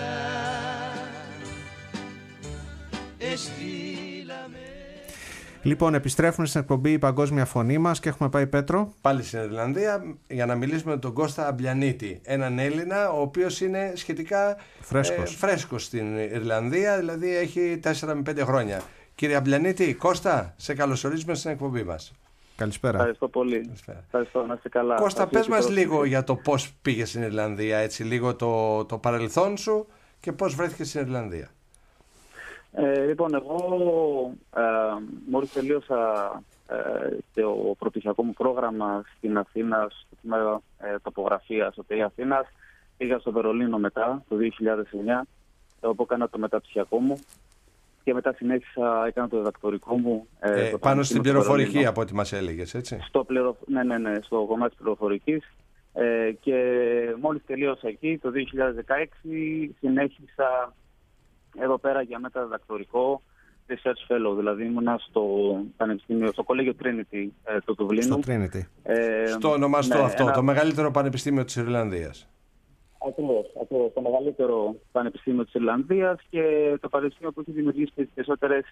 εστήλαμε. Λοιπόν, επιστρέφουμε στην εκπομπή η Παγκόσμια Φωνή μας και έχουμε πάει, Πέτρο, πάλι στην Ιρλανδία για να μιλήσουμε με τον Κώστα Αμπλιανίτη, έναν Έλληνα ο οποίος είναι σχετικά φρέσκος στην Ιρλανδία, δηλαδή έχει 4 με 5 χρόνια. Κύριε Αμπλιανίτη, Κώστα, σε καλωσορίζουμε στην εκπομπή μας. Καλησπέρα. Ευχαριστώ πολύ. Ευχαριστώ, να είστε καλά. Κώστα, πες μας λίγο για το πώς πήγες στην Ιρλανδία, έτσι, λίγο το παρελθόν σου και πώς βρέθηκες στην Ιρλανδία. Λοιπόν, εγώ μόλις τελείωσα το προπτυχιακό μου πρόγραμμα στην Αθήνα, στο τμήμα τοπογραφίας ΟΤΕ Αθήνας, πήγα στο Βερολίνο μετά, το 2009, όπου έκανα το μεταπτυχιακό μου και μετά συνέχισα, έκανα το διδακτορικό μου. Πάνω στην πληροφορική, από ό,τι μας έλεγες, έτσι. Ναι, στο κομμάτι της πληροφορικής. Και μόλις τελείωσα εκεί, το 2016, συνέχισα εδώ πέρα για μεταδιδακτορικό research fellow, δηλαδή ήμουνα στο πανεπιστήμιο, στο κολέγιο Trinity του Δουβλίνου. Στο Trinity. Στο ονομαστό αυτό, το μεγαλύτερο πανεπιστήμιο της Ιρλανδίας. Ακριβώς, το μεγαλύτερο πανεπιστήμιο της Ιρλανδίας και το πανεπιστήμιο που έχει δημιουργήσει τις περισσότερες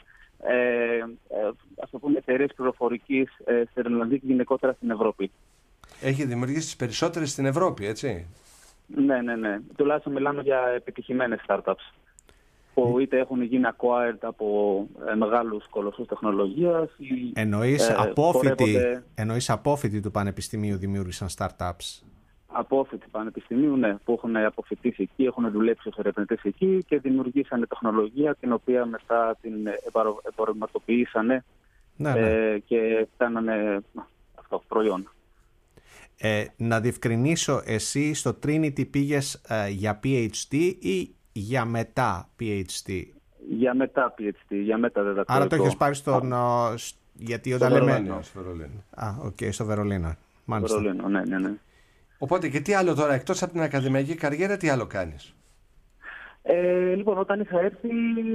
εταιρείες πληροφορικής στην Ιρλανδία και γενικότερα στην Ευρώπη. Έχει δημιουργήσει τις περισσότερες στην Ευρώπη, έτσι. Ναι. Τουλάχιστον μιλάμε για επιτυχημένες startups που είτε έχουν γίνει acquired από μεγάλους κολοσσούς τεχνολογίας ή εννοείς απόφοιτοι του πανεπιστημίου δημιούργησαν startups. Απόφοιτοι πανεπιστημίου, ναι, που έχουν αποφοιτήσει εκεί, έχουν δουλέψει ως ερευνητές εκεί και δημιουργήσανε τεχνολογία την οποία μετά την εμπορευματοποιήσανε και φτάνανε αυτό προϊόν. Να διευκρινίσω, εσύ στο Trinity πήγες για PhD ή για μετά PhD? Για μετά PhD, για μετά διδακτορικό. Άρα το έχεις πάρει στον... γιατί όταν λέμε... Στο Βερολίνο. Στο Βερολίνο. Μάλιστα. Βερολίνο, ναι. Οπότε και τι άλλο τώρα, εκτός από την ακαδημαϊκή καριέρα, τι άλλο κάνεις? Λοιπόν, όταν είχα έρθει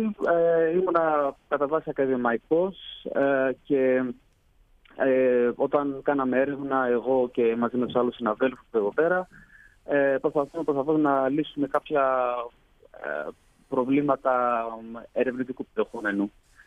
ήμουνα κατά βάση ακαδημαϊκός και όταν κάναμε έρευνα εγώ και μαζί με τους άλλους συναδέλφους εδώ πέρα προσπαθούμε να λύσουμε κάποια προβλήματα ερευνητικού περιεχομένου.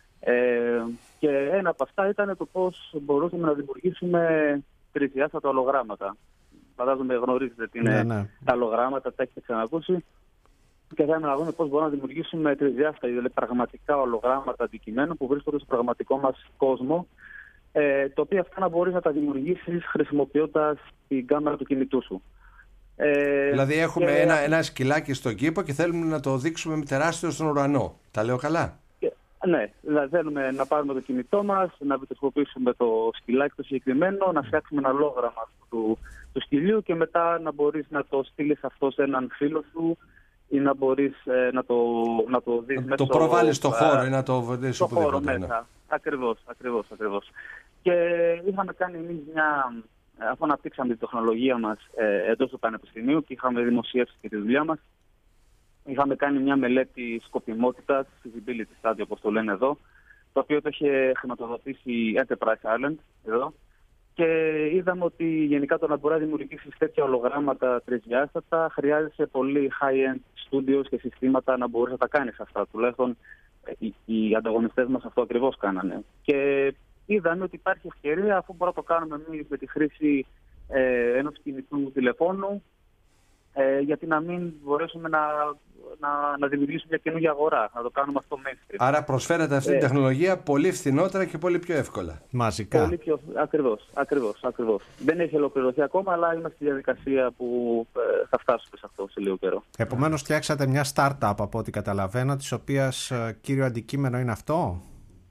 Και ένα από αυτά ήταν το πώς μπορούσαμε να δημιουργήσουμε τρισδιάστατα ολογράμματα. Φαντάζομαι γνωρίζετε τι είναι τα ολογράμματα, τα έχετε ξανακούσει. Και θέλουμε να δούμε πώς μπορούμε να δημιουργήσουμε τρισδιάστατα, δηλαδή πραγματικά ολογράμματα αντικειμένων που βρίσκονται στο πραγματικό μας κόσμο, το οποίο αυτά να μπορείς να τα δημιουργήσεις χρησιμοποιώντας την κάμερα του κινητού σου. Δηλαδή έχουμε ένα σκυλάκι στον κήπο και θέλουμε να το δείξουμε με τεράστιο στον ουρανό. Τα λέω καλά? Ναι, δηλαδή θέλουμε να πάρουμε το κινητό μας, να χρησιμοποιήσουμε το σκυλάκι το συγκεκριμένο, να φτιάξουμε ένα ολόγραμμα του σκυλιού και μετά να μπορείς να το στείλεις αυτό σε έναν φίλο σου ή να μπορείς να το δεις μέσα. Το προβάλλεις στο χώρο ή να το βρεις στο χώρο μέσα. Ακριβώς. Και είχαμε κάνει εμείς αφού αναπτύξαμε τη τεχνολογία μας εντός του Πανεπιστημίου και είχαμε δημοσιεύσει και τη δουλειά μας, είχαμε κάνει μια μελέτη σκοπιμότητας, feasibility study όπως το λένε εδώ, το οποίο το είχε χρηματοδοτήσει η Enterprise Ireland εδώ, και είδαμε ότι γενικά το να μπορεί να δημιουργήσει τέτοια ολογράμματα τρισδιάστατα χρειάζεται πολύ high-end studios και συστήματα να μπορείς να τα κάνεις αυτά. Τουλάχιστον οι ανταγωνιστές μας αυτό ακριβώς κάνανε. Και είδαμε ότι υπάρχει ευκαιρία, αφού μπορούμε να το κάνουμε εμείς με τη χρήση ενός κινητού τηλεφώνου, γιατί να μην μπορέσουμε να δημιουργήσουμε μια καινούργια αγορά, να το κάνουμε αυτό mainstream. Άρα προσφέρεται αυτή η τεχνολογία πολύ φθηνότερα και πολύ πιο εύκολα. Μαζικά. Πολύ πιο, ακριβώς. Δεν έχει ολοκληρωθεί ακόμα, αλλά είμαστε στη διαδικασία που θα φτάσουμε σε αυτό σε λίγο καιρό. Επομένως φτιάξατε μια startup από ό,τι καταλαβαίνω, της οποίας κύριο αντικείμενο είναι αυτό.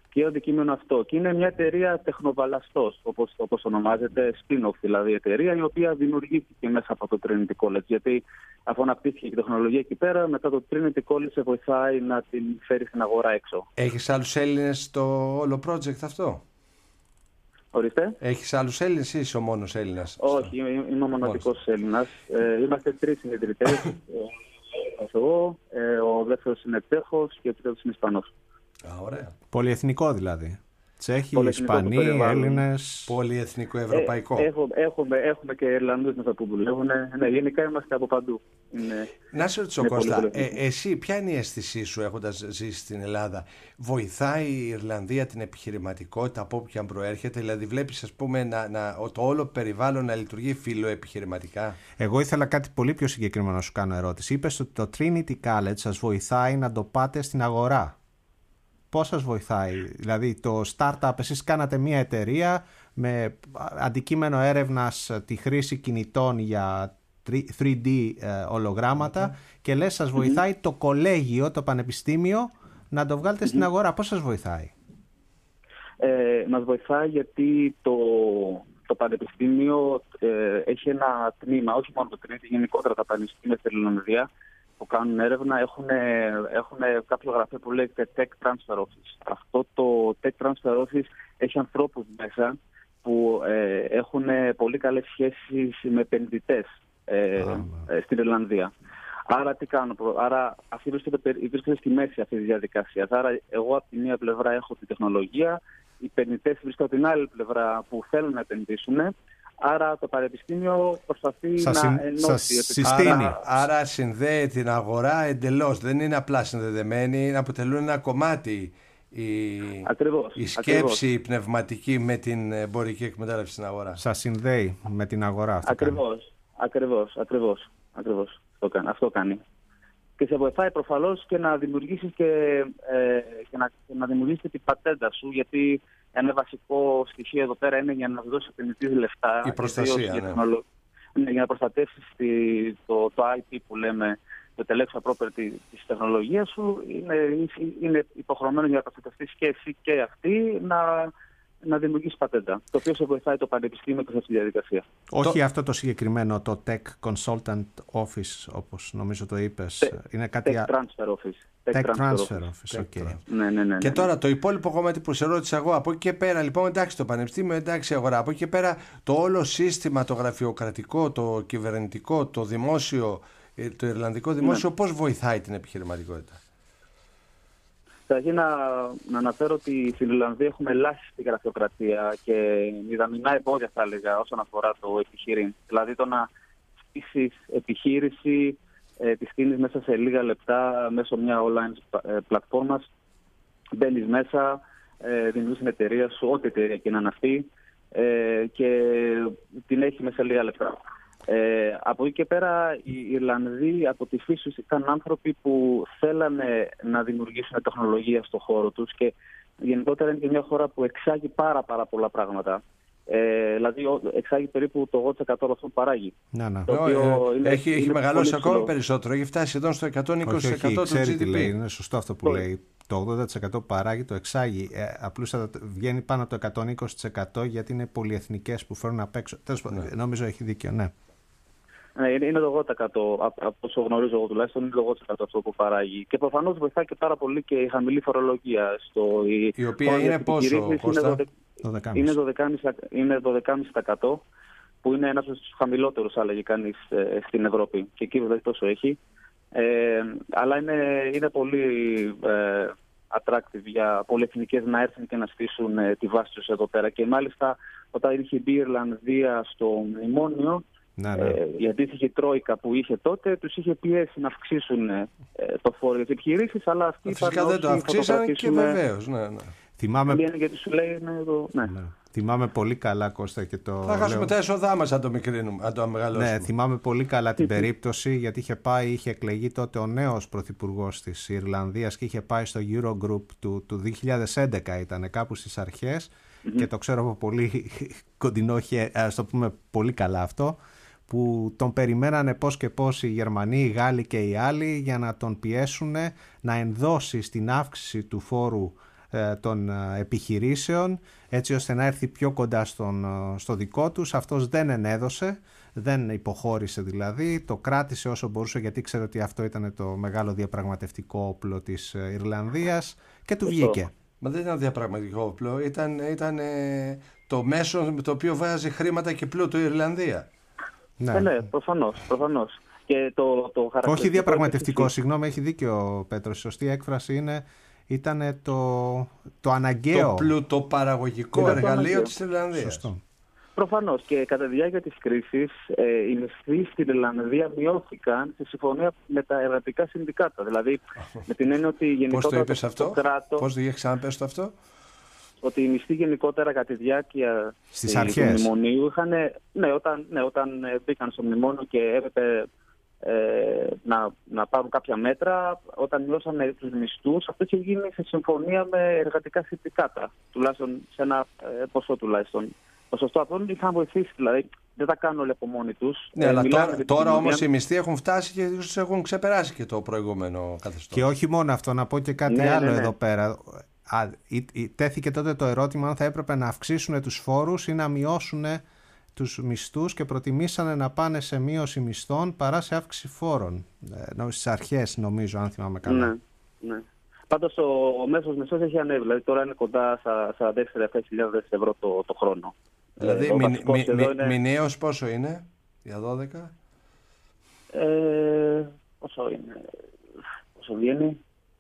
Και αντικείμενο αυτό. Και είναι μια εταιρεία τεχνοβαλαστός, όπως ονομάζεται, spin-off δηλαδή εταιρεία, η οποία δημιουργήθηκε μέσα από το Trinity College. Γιατί αφού αναπτύχθηκε η τεχνολογία εκεί πέρα, μετά το Trinity College σε βοηθάει να την φέρει στην αγορά έξω. Έχεις άλλους Έλληνες στο όλο project αυτό? Ορίστε. Έχεις άλλους Έλληνες ή είσαι ο μόνος Έλληνας? Όχι, είμαι ο μοναδικός Έλληνας. Είμαστε 3 συνειδητές. Εγώ, ο δεύτερος είναι Τσέχος και ο τρίτος είναι Ισπανός. Ωραία. Πολυεθνικό δηλαδή. Τσέχοι, Ισπανοί, Έλληνες. Πολυεθνικό, ευρωπαϊκό. Έχουμε και Ιρλανδούς μέσα που δουλεύουν. Ναι, γενικά είμαστε από παντού. Να σε ρωτήσω, Κώστα, εσύ ποια είναι η αίσθησή σου έχοντας ζήσει στην Ελλάδα? Βοηθάει η Ιρλανδία την επιχειρηματικότητα από όπου και αν προέρχεται? Δηλαδή βλέπεις, ας πούμε, το όλο περιβάλλον να λειτουργεί φιλοεπιχειρηματικά? Εγώ ήθελα κάτι πολύ πιο συγκεκριμένο να σου κάνω ερώτηση. Είπες ότι το Trinity College σας βοηθάει να το πάτε στην αγορά. Πώς σας βοηθάει? Δηλαδή το startup, εσείς κάνατε μια εταιρεία με αντικείμενο έρευνας τη χρήση κινητών για 3D ολογράμματα και λες σας βοηθάει το κολέγιο, το πανεπιστήμιο να το βγάλετε στην αγορά. Πώς σας βοηθάει? Μας βοηθάει γιατί το πανεπιστήμιο έχει ένα τμήμα, όχι μόνο το Trinity, γενικότερα τα πανεπιστήμια στην Ιρλανδία που κάνουν έρευνα έχουν κάποιο γραφείο που λέγεται Tech Transfer Office. Αυτό το Tech Transfer Office έχει ανθρώπους μέσα που έχουν πολύ καλές σχέσεις με επενδυτές στην Ιρλανδία. Άρα τι κάνω? Άρα αυτοί βρίσκονται στη μέση αυτής της διαδικασίας. Άρα εγώ από τη μία πλευρά έχω τη τεχνολογία, οι επενδυτές βρίσκονται από την άλλη πλευρά που θέλουν να επενδύσουν. Άρα το πανεπιστήμιο προσπαθεί να ενώσει. Άρα συνδέει την αγορά εντελώς. Δεν είναι απλά συνδεδεμένη, είναι αποτελούν ένα κομμάτι η σκέψη η πνευματική με την εμπορική εκμετάλλευση στην αγορά. Σας συνδέει με την αγορά. Ακριβώς. Αυτό κάνει. Και σε βοηθάει προφανώς και να δημιουργήσεις να δημιουργήσεις την πατέντα σου, γιατί ένα βασικό στοιχείο εδώ πέρα είναι για να δώσει επενδυτής λεφτά. Η προστασία, για να προστατεύσεις το IP που λέμε, το intellectual property της τεχνολογίας σου, είναι υποχρεωμένο για να προστατευτείς και εσύ και αυτή να δημιουργήσει πατέντα. Το οποίο σε βοηθάει το πανεπιστήμιο και σε αυτή τη διαδικασία. Όχι αυτό το συγκεκριμένο, το Tech Consultant Office, όπως νομίζω το είπες. Είναι κάτι Tech Transfer Office. Tech Transfer Office, okay. Ναι. Και τώρα το υπόλοιπο κομμάτι που σε ρώτησα εγώ, από εκεί και πέρα, λοιπόν, εντάξει το πανεπιστήμιο, εντάξει η αγορά, από εκεί και πέρα το όλο σύστημα, το γραφειοκρατικό, το κυβερνητικό, το δημόσιο, το Ιρλανδικό δημόσιο, πώς βοηθάει την επιχειρηματικότητα? Καταρχήν να αναφέρω ότι στην Ιρλανδία έχουμε ελάχιστη γραφειοκρατία και μηδαμινά εμπόδια, θα έλεγα, όσον αφορά το επιχείρημα. Δηλαδή το να στήσεις επιχείρηση, τη στείνεις μέσα σε λίγα λεπτά μέσω μια online πλατφόρμας, μπαίνεις μέσα, δημιουργείς την εταιρεία σου, ό,τι εταιρεία και να είναι αυτή, και την έχει μέσα σε λίγα λεπτά. Από εκεί και πέρα οι Ιρλανδοί από τη φύση τους ήταν άνθρωποι που θέλανε να δημιουργήσουν τεχνολογία στον χώρο τους και γενικότερα είναι και μια χώρα που εξάγει πάρα πολλά πράγματα. Δηλαδή εξάγει περίπου το 8% από αυτό που παράγει. Έχει μεγαλώσει ακόμα περισσότερο, έχει φτάσει εδώ στο 120% του GDP. Λέει, είναι σωστό αυτό που λέει. Το 80% που παράγει το εξάγει. Απλούστατα βγαίνει πάνω από το 120% γιατί είναι πολυεθνικές που φέρνουν απ' έξω. Νομίζω έχει δίκιο, ναι. Είναι το 8%, από όσο γνωρίζω εγώ τουλάχιστον, είναι το 8% αυτό που παράγει. Και προφανώς βοηθάει και πάρα πολύ και η χαμηλή φορολογία. Η οποία είναι πόσο, Κώστα? Είναι 12,5%, που είναι ένας από τους χαμηλότερους, άλλαγε κανείς, στην Ευρώπη. Και εκεί δηλαδή τόσο έχει. Αλλά είναι πολύ attractive για πολυεθνικές να έρθουν και να στήσουν τη βάση τους εδώ πέρα. Και μάλιστα όταν είχε μπει η Ιρλανδία στο μνημόνιο, η αντίστοιχη τρόικα που είχε τότε τους είχε πιέσει να αυξήσουν το φόρο για τις επιχειρήσεις, αλλά αυτοί φυσικά δεν το αυξήσαν και βεβαίως. Θυμάμαι... γιατί σου λέει, Θυμάμαι πολύ καλά, Κώστα, και το. Θα χάσουμε τα έσοδά μας αν το μικρύνουμε, αν το μεγαλώσουμε. Ναι, θυμάμαι πολύ καλά την περίπτωση, γιατί είχε εκλεγεί τότε ο νέος πρωθυπουργός της Ιρλανδίας και είχε πάει στο Eurogroup του 2011, ήταν κάπου στις αρχές, και το ξέρω από πολύ κοντινό, ας το πούμε πολύ καλά αυτό, που τον περιμένανε πώς και πώς οι Γερμανοί, οι Γάλλοι και οι άλλοι για να τον πιέσουν να ενδώσει στην αύξηση του φόρου των επιχειρήσεων, έτσι ώστε να έρθει πιο κοντά στο δικό τους. Αυτός δεν ενέδωσε, δεν υποχώρησε δηλαδή, το κράτησε όσο μπορούσε, γιατί ήξερε ότι αυτό ήταν το μεγάλο διαπραγματευτικό όπλο της Ιρλανδίας και του βγήκε. Μα δεν ήταν διαπραγματευτικό όπλο, ήταν το μέσο με το οποίο βάζει χρήματα και πλούτο η Ιρλανδία. Ναι, προφανώς. Και το όχι διαπραγματευτικό, συγγνώμη, έχει δίκιο ο Πέτρος, η σωστή έκφραση ήταν το αναγκαίο. Το πλουτοπαραγωγικό εργαλείο της Ιρλανδίας. Σωστό. Προφανώς, και κατά τη διάρκεια της κρίσης οι μισθοί στην Ιρλανδία μειώθηκαν στη συμφωνία με τα εργατικά συνδικάτα. Δηλαδή, με την έννοια ότι γενικότερα. Πώς το είπες αυτό, κράτος, πώς το ξαναπες το αυτό? Ότι οι μισθοί γενικότερα κατά τη διάρκεια του μνημονίου είχαν. Όταν μπήκαν στο μνημόνιο και έπρεπε να πάρουν κάποια μέτρα, όταν μειώσανε τους μισθούς, αυτό είχε γίνει σε συμφωνία με εργατικά συνδικάτα, τουλάχιστον σε ένα ποσό τουλάχιστον. Ποσοστό αυτών είχαν βοηθήσει, δηλαδή δεν τα κάνουν όλοι από μόνοι τους. Ναι, αλλά τώρα όμως οι μισθοί έχουν φτάσει και τους έχουν ξεπεράσει και το προηγούμενο καθεστώς. Και όχι μόνο αυτό, να πω και κάτι άλλο εδώ πέρα. Τέθηκε τότε το ερώτημα αν θα έπρεπε να αυξήσουν τους φόρους ή να μειώσουν τους μισθούς, και προτιμήσανε να πάνε σε μείωση μισθών παρά σε αύξηση φόρων. Στις αρχές, νομίζω, αν θυμάμαι καλά. Ναι. Πάντως ο μέσος μισθός έχει ανέβει, δηλαδή τώρα είναι κοντά στα 47.000 ευρώ το χρόνο. Δηλαδή μηνιαίος πόσο είναι για 12? Πόσο είναι, πόσο βγαίνει?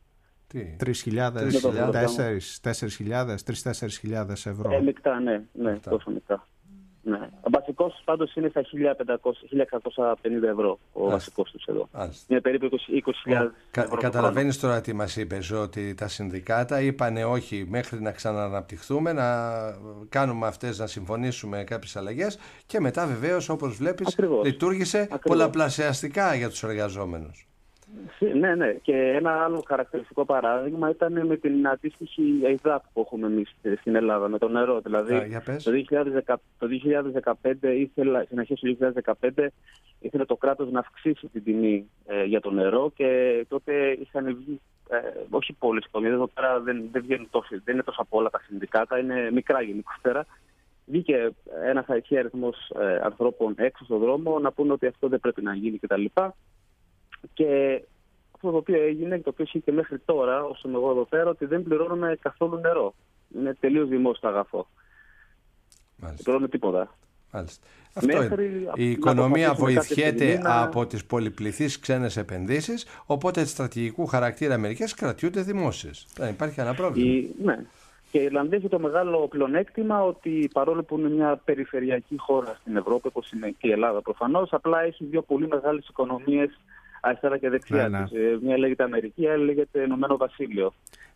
3.000 ευρώ. Μεικτά, ναι, τόσο μεικτά. Ναι. Ο βασικός πάντως είναι στα 1.650 ευρώ ο βασικός τους εδώ. Είναι περίπου 20.000 ευρώ. Καταλαβαίνεις τώρα τι μας είπες, ότι τα συνδικάτα είπανε όχι μέχρι να ξανααναπτυχθούμε, να κάνουμε αυτές, να συμφωνήσουμε κάποιες αλλαγές, και μετά βεβαίως, όπως βλέπεις, λειτουργήσε πολλαπλασιαστικά για τους εργαζόμενους. Ναι. Και ένα άλλο χαρακτηριστικό παράδειγμα ήταν με την αντίστοιχη ΕΙΔΑΠ που έχουμε εμείς στην Ελλάδα, με το νερό. Δηλαδή, το 2015, στην αρχή του 2015, ήθελε το κράτος να αυξήσει την τιμή για το νερό, και τότε είχαν βγει, όχι πολλές οικονομίες, εδώ πέρα δεν είναι τόσο από όλα τα συνδικάτα, είναι μικρά γενικότερα. Βγήκε ένας αριθμός ανθρώπων έξω στον δρόμο να πούνε ότι αυτό δεν πρέπει να γίνει κτλ. Και αυτό το οποίο έγινε, και το οποίο ισχύει και μέχρι τώρα, όσο είμαι εγώ εδώ πέρα, ότι δεν πληρώνουμε καθόλου νερό. Είναι τελείως δημόσιο αγαθό. Δεν πληρώνουμε τίποτα. Μάλιστα. Αυτό είναι. Η οικονομία βοηθιέται από τις πολυπληθείς ξένες επενδύσεις, οπότε στρατηγικού χαρακτήρα μερικές κρατιούνται δημόσιες. Δεν υπάρχει κανένα πρόβλημα. Ναι. Και η Ιρλανδία έχει το μεγάλο πλεονέκτημα ότι, παρόλο που είναι μια περιφερειακή χώρα στην Ευρώπη, όπως είναι και η Ελλάδα προφανώς, απλά έχει δύο πολύ μεγάλες οικονομίες αριστερά και δεξιά της. Μια λέγεται Αμερική, άλλη λέγεται Ηνωμένο Βασίλειο.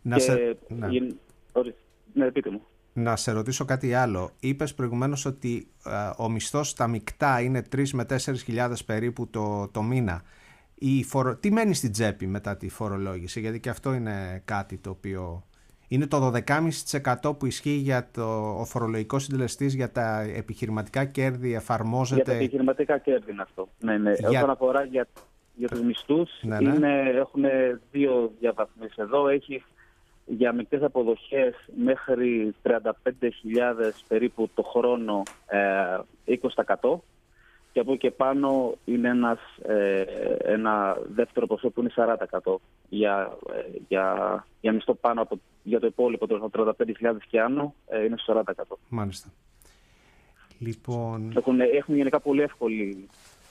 Πείτε μου. Να σε ρωτήσω κάτι άλλο. Είπες προηγουμένως ότι ο μισθός στα μεικτά είναι 3 με 4.000 περίπου το μήνα. Τι μένει στην τσέπη μετά τη φορολόγηση? Γιατί και αυτό είναι κάτι το οποίο... Είναι το 12,5% που ισχύει για ο φορολογικός συντελεστής για τα επιχειρηματικά κέρδη, εφαρμόζεται... Για τα επιχειρηματικά κέρδη είναι αυτό. Ναι. Όσον αφορά για τους μισθούς, έχουν δύο διαβαθμίσεις εδώ. Έχει για μεικτές αποδοχές μέχρι 35.000 περίπου το χρόνο 20%. Και από εκεί και πάνω είναι ένα δεύτερο ποσό που είναι 40% για μισθό πάνω από, για το υπόλοιπο των 35.000 και άνω είναι στο 40%. Μάλιστα. Λοιπόν... Έχουν γενικά πολύ εύκολη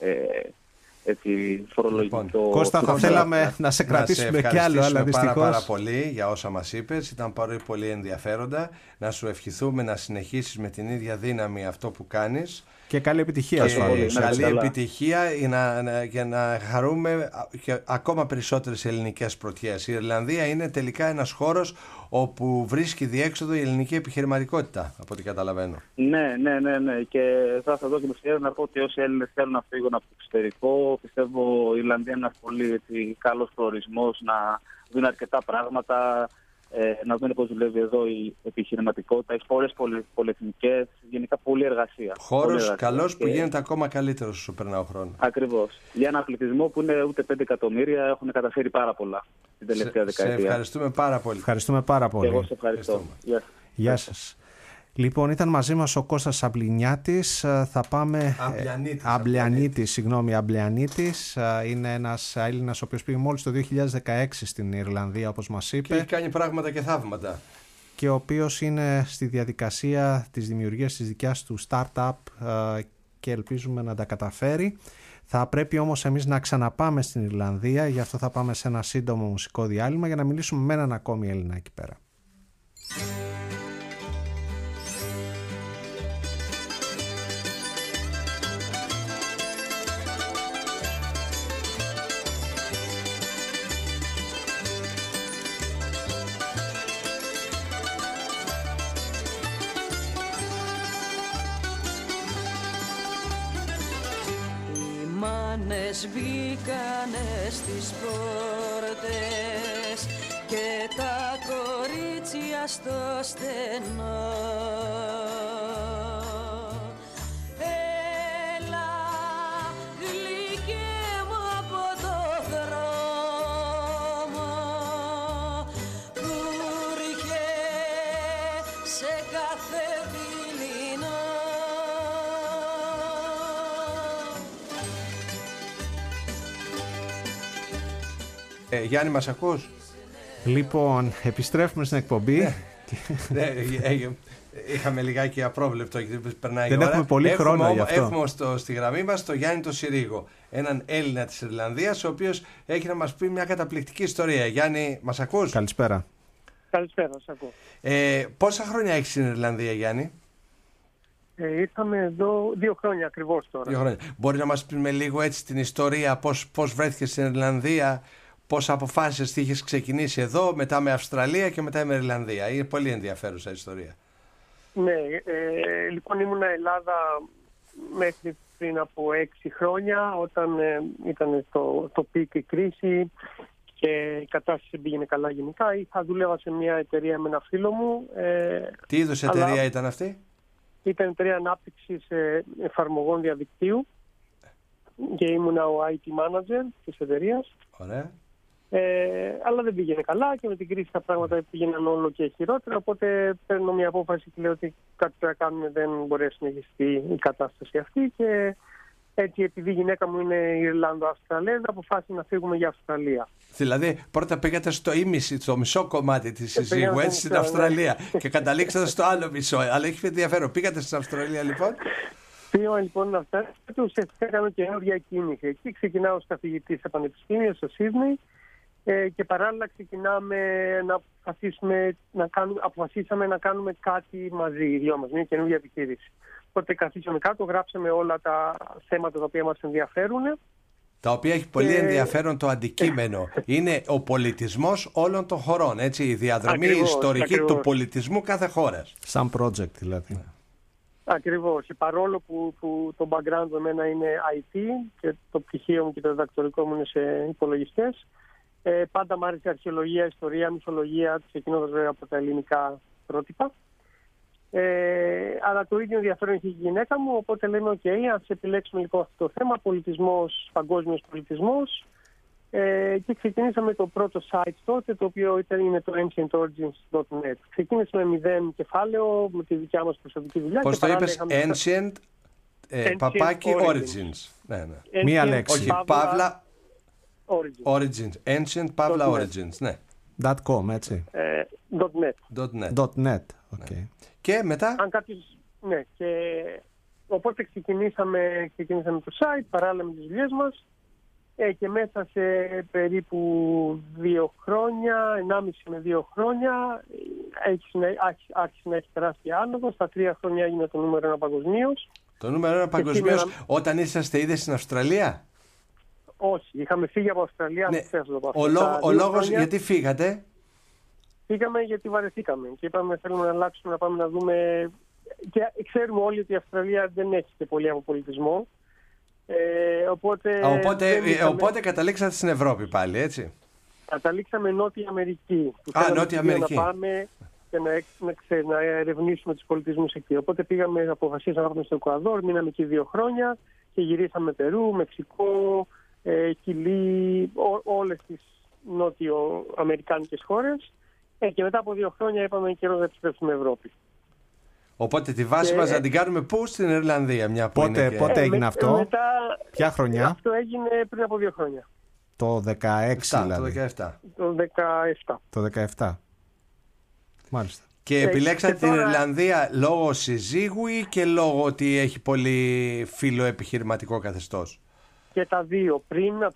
φορολογική. Κώστα, θα θέλαμε να σε κρατήσουμε κι άλλο, αλλά δυστυχώς... πάρα πολύ για όσα μας είπες, ήταν πολύ ενδιαφέροντα. Να σου ευχηθούμε να συνεχίσεις με την ίδια δύναμη αυτό που κάνεις. Και καλή επιτυχία σου. Καλή επιτυχία για να χαρούμε και ακόμα περισσότερες ελληνικές πρωτιές. Η Ιρλανδία είναι τελικά ένας χώρος όπου βρίσκει διέξοδο η ελληνική επιχειρηματικότητα, από ό,τι καταλαβαίνω. Ναι. Και θα δω και με ευκαιρία να πω ότι όσοι Έλληνες θέλουν να φύγουν από το εξωτερικό, πιστεύω η Ιρλανδία είναι ένας πολύ καλός προορισμός να δουν αρκετά πράγματα. να δούμε πώς δουλεύει εδώ η επιχειρηματικότητα, οι φόρες πολυεθνικές, γενικά πολλή εργασία. Χώρος καλός που γίνεται ακόμα καλύτερος όσο περνά ο χρόνος. Ακριβώς. Για ένα πληθυσμό που είναι ούτε 5 εκατομμύρια έχουν καταφέρει πάρα πολλά την τελευταία δεκαετία. Σε ευχαριστούμε πάρα πολύ. Ευχαριστούμε πάρα πολύ. Εγώ σε ευχαριστώ. Γεια σας. Λοιπόν, ήταν μαζί μας ο Κώστας Αμπλινιάτης. Θα πάμε... Αμπλιανίτης. Είναι ένας Έλληνας ο οποίος πήγε μόλις το 2016 στην Ιρλανδία, όπως μας είπε. Και έχει κάνει πράγματα και θαύματα. Και ο οποίος είναι στη διαδικασία της δημιουργίας της δικιάς του startup και ελπίζουμε να τα καταφέρει. Θα πρέπει όμως εμείς να ξαναπάμε στην Ιρλανδία, γι' αυτό θα πάμε σε ένα σύντομο μουσικό διάλειμμα για να μιλήσουμε με έναν ακόμη Έλληνα εκεί πέρα. Μπήκανε στις πόρτες και τα κορίτσια στο στενό. Έλα γλυκέ μου από το δρόμο που ρηχέ σε κάθε δειλινό. Γιάννη, μας ακούς? Λοιπόν, επιστρέφουμε στην εκπομπή. Είχαμε λιγάκι απρόβλεπτο γιατί περνάει Δεν η ώρα. έχουμε πολύ χρόνο γι' αυτό. Έχουμε στη γραμμή μας τον Γιάννη τον Συρίγο, έναν Έλληνα της Ιρλανδίας, ο οποίος έχει να μας πει μια καταπληκτική ιστορία. Γιάννη, μας ακούς? Καλησπέρα. Καλησπέρα, σας ακούω. Πόσα χρόνια έχεις στην Ιρλανδία, Γιάννη? Ήρθαμε εδώ 2 χρόνια ακριβώς τώρα. 2 χρόνια. Μπορεί να μας πει με λίγο έτσι την ιστορία, πώς βρέθηκες στην Ιρλανδία, πώς αποφάσισες, τι είχες ξεκινήσει εδώ, μετά με Αυστραλία και μετά με Ιρλανδία? Είναι πολύ ενδιαφέρουσα ιστορία. Ναι, λοιπόν ήμουν Ελλάδα μέχρι πριν από 6 χρόνια, όταν ήταν το πικ η κρίση και η κατάσταση πήγαινε καλά γενικά. Δούλευα σε μια εταιρεία με ένα φίλο μου. Τι είδους εταιρεία ήταν αυτή? Ήταν εταιρεία ανάπτυξης εφαρμογών διαδικτύου και ήμουνα ο IT manager της εταιρείας. Ωραία. Αλλά δεν πήγαινε καλά και με την κρίση τα πράγματα πήγαιναν όλο και χειρότερα. Οπότε παίρνω μια απόφαση και λέω ότι κάτι πρέπει να κάνουμε, δεν μπορεί να συνεχιστεί η κατάσταση αυτή. Και έτσι, επειδή η γυναίκα μου είναι Ιρλανδο-Αυστραλέζα, αποφάσισα να φύγουμε για Αυστραλία. Δηλαδή, πρώτα πήγατε στο μισό κομμάτι τη συζύγου, έτσι στην Αυστραλία, και καταλήξατε στο άλλο μισό. Αλλά έχει ενδιαφέρον. Πήγατε στην Αυστραλία, λοιπόν. Πήγαμε λοιπόν να φτάσουμε. Ουσιαστικά κάνω καινούργια κίνηση. Εκεί ξεκινάω ως καθηγητής σε πανεπιστήμιο στο Σίδνεϊ. Και παράλληλα αποφασίσαμε να κάνουμε κάτι μαζί οι δυο μας, μια καινούργια επιχείρηση. Οπότε καθίσαμε κάτω, γράψαμε όλα τα θέματα τα οποία μας ενδιαφέρουν. Τα οποία έχει πολύ ενδιαφέρον το αντικείμενο. Είναι ο πολιτισμός όλων των χωρών, έτσι, η διαδρομή ιστορική του πολιτισμού κάθε χώρας. Σαν project δηλαδή. Ακριβώς. Παρόλο που το background του εμένα είναι IT και το πτυχίο μου και το διδακτορικό μου είναι σε υπολογιστές, πάντα μου άρεσε αρχαιολογία, ιστορία, μυθολογία, ξεκινώντας βέβαια από τα ελληνικά πρότυπα. Αλλά το ίδιο ενδιαφέρον έχει η γυναίκα μου, οπότε λέμε OK, ας επιλέξουμε λοιπόν αυτό το θέμα, πολιτισμός, παγκόσμιος πολιτισμός, και ξεκινήσαμε το πρώτο site τότε, το οποίο είναι το ancientorigins.net. Ξεκίνησε με 0 κεφάλαιο, με τη δικιά μας προσωπική δουλειά. Πώς το είπες? Ancient, παπάκι, origins. Ναι. Μία λέξη. Όχι, παύλα origins. Ancient, παύλα, origins. Ναι. .com, έτσι. .net. Okay. Και μετά? Αν κάποιος, ναι, και οπότε ξεκινήσαμε το site παράλληλα με τις δουλειές μας, και μέσα σε περίπου 2 χρόνια, 1,5 με 2 χρόνια, άρχισε να έχει τεράστια άνοδο. Στα 3 χρόνια έγινε το νούμερο 1 παγκοσμίως. Το νούμερο 1 παγκοσμίως όταν είσαστε ήδη στην Αυστραλία? Όχι, είχαμε φύγει από Αυστραλία. Ναι. Ο λόγος γιατί φύγατε? Φύγαμε γιατί βαρεθήκαμε και είπαμε θέλουμε να αλλάξουμε, να πάμε να δούμε. Και ξέρουμε όλοι ότι η Αυστραλία δεν έχει και πολύ από πολιτισμό. Οπότε καταλήξατε στην Ευρώπη πάλι, έτσι? Καταλήξαμε Νότια Αμερική. Νότια Αμερική. Να πάμε και να ερευνήσουμε τους πολιτισμούς εκεί. Οπότε αποφασίσαμε να πάμε στο Εκουαδόρ, μείναμε εκεί 2 χρόνια και γυρίσαμε Περού, Μεξικό, Χιλή, όλες τις νότιο-αμερικάνικες χώρες. Και μετά από 2 χρόνια είπαμε καιρό να επιστρέψουμε Ευρώπη. Οπότε τη βάση μας να την κάνουμε πού? Στην Ιρλανδία. Πότε έγινε αυτό? Ποια χρονιά? Αυτό έγινε πριν από 2 χρόνια. Το 16 δηλαδή. Το 17. Μάλιστα. Και επιλέξατε την Ιρλανδία λόγω συζύγου ή και λόγω ότι έχει πολύ φιλοεπιχειρηματικό καθεστώς? Και τα δύο.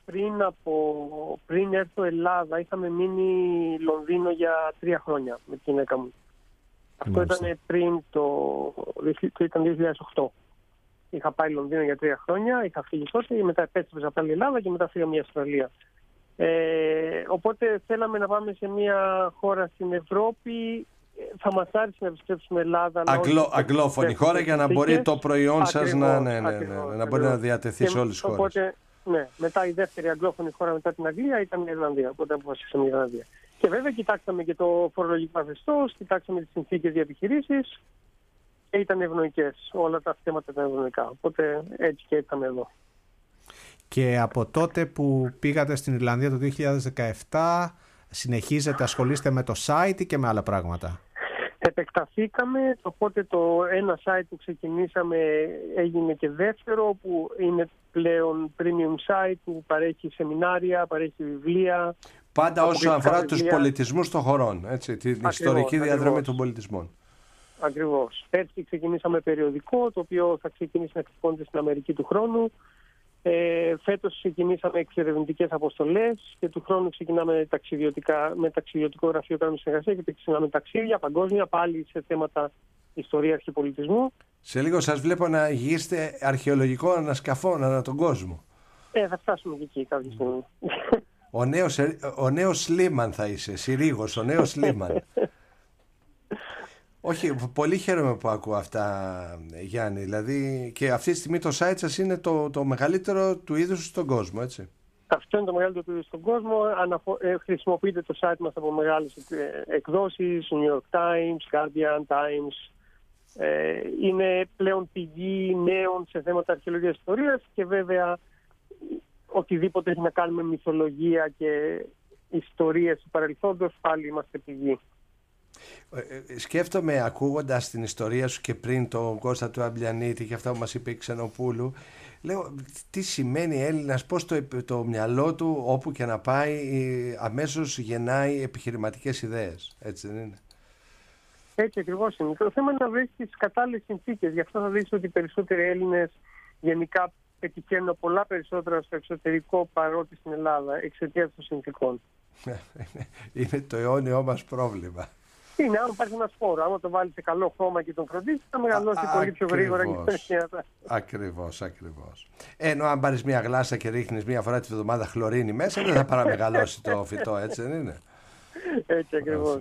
Πριν έρθω Ελλάδα είχαμε μείνει Λονδίνο για 3 χρόνια με τη γυναίκα μου. Αυτό ήταν πριν ήταν 2008. Είχα πάει Λονδίνο για 3 χρόνια, είχα φύγει τότε, μετά επέστρεψα πάλι Ελλάδα και μετά φύγαμε η Αυστραλία. Οπότε θέλαμε να πάμε σε μια χώρα στην Ευρώπη. Θα μας άρεσε να επιστρέψουμε Ελλάδα. Αγγλόφωνη χώρα για να μπορεί το προϊόν σας να μπορεί να διατεθεί σε όλες τις χώρες. Οπότε, ναι, μετά η δεύτερη αγγλόφωνη χώρα μετά την Αγγλία ήταν η Ιρλανδία. Οπότε αποφασίσαμε η Ιρλανδία. Και βέβαια κοιτάξαμε και το φορολογικό καθεστώς, κοιτάξαμε τις συνθήκες για επιχειρήσεις και ήταν ευνοϊκές. Όλα τα θέματα ήταν ευνοϊκά. Οπότε έτσι και ήρθαμε εδώ. Και από τότε που πήγατε στην Ιρλανδία το 2017, συνεχίζετε, ασχολείστε με το site ή και με άλλα πράγματα? Επεκταθήκαμε, οπότε το ένα site που ξεκινήσαμε έγινε και δεύτερο, που είναι πλέον premium site που παρέχει σεμινάρια, παρέχει βιβλία. Πάντα όσον αφορά τους πολιτισμούς των χωρών, έτσι, την ιστορική διαδρομή των πολιτισμών. Ακριβώς. Έτσι ξεκινήσαμε περιοδικό, το οποίο θα ξεκινήσει να εκπονείται στην Αμερική του χρόνου. Φέτος ξεκινήσαμε εξερευνητικές αποστολές και του χρόνου ξεκινάμε με ταξιδιωτικό γραφείο, κάνουμε συνεργασία και ξεκινάμε ταξίδια παγκόσμια, πάλι σε θέματα ιστορίας και πολιτισμού. Σε λίγο σας βλέπω να γυρίσετε αρχαιολογικό ανασκαφών ανά τον κόσμο. Θα φτάσουμε και εκεί κάποια στιγμή. Ο νέος Σλίμαν θα είσαι, Συρίγος, ο νέος Σλίμαν. Όχι, πολύ χαίρομαι που ακούω αυτά, Γιάννη. Δηλαδή, και αυτή τη στιγμή το site σας είναι το μεγαλύτερο του είδους στον κόσμο, έτσι? Αυτό είναι το μεγαλύτερο του είδους στον κόσμο. Χρησιμοποιείται το site μας από μεγάλες εκδόσεις, New York Times, Guardian Times. Είναι πλέον πηγή νέων σε θέματα αρχαιολογίας ιστορίας και βέβαια οτιδήποτε έχει να κάνει με μυθολογία και ιστορίες του παρελθόντος, πάλι είμαστε πηγή. Σκέφτομαι, ακούγοντας την ιστορία σου και πριν τον Κώστα του Αμπλιανίτη και αυτά που μας είπε η Ξενοπούλου, λέω τι σημαίνει Έλληνας, πώς το μυαλό του όπου και να πάει αμέσως γεννάει επιχειρηματικές ιδέες, έτσι δεν είναι? Έτσι ακριβώς είναι. Το θέμα είναι να βρεις τις κατάλληλες συνθήκες. Γι' αυτό θα δεις ότι οι περισσότεροι Έλληνες γενικά πετυχαίνουν πολλά περισσότερα στο εξωτερικό παρότι στην Ελλάδα εξαιτίας των συνθήκων. Είναι το αιώνιό μας πρόβλημα. Είναι, αν υπάρχει ένα σπόρο, άμα το βάλει σε καλό χώμα και τον φροντίσει, θα μεγαλώσει πολύ πιο γρήγορα και περισσότερα. Ακριβώς. Ενώ αν πάρεις μια γλάσσα και ρίχνεις μια φορά τη βδομάδα χλωρίνη μέσα, δεν θα παραμεγαλώσει το φυτό, έτσι δεν είναι? Έτσι ακριβώς.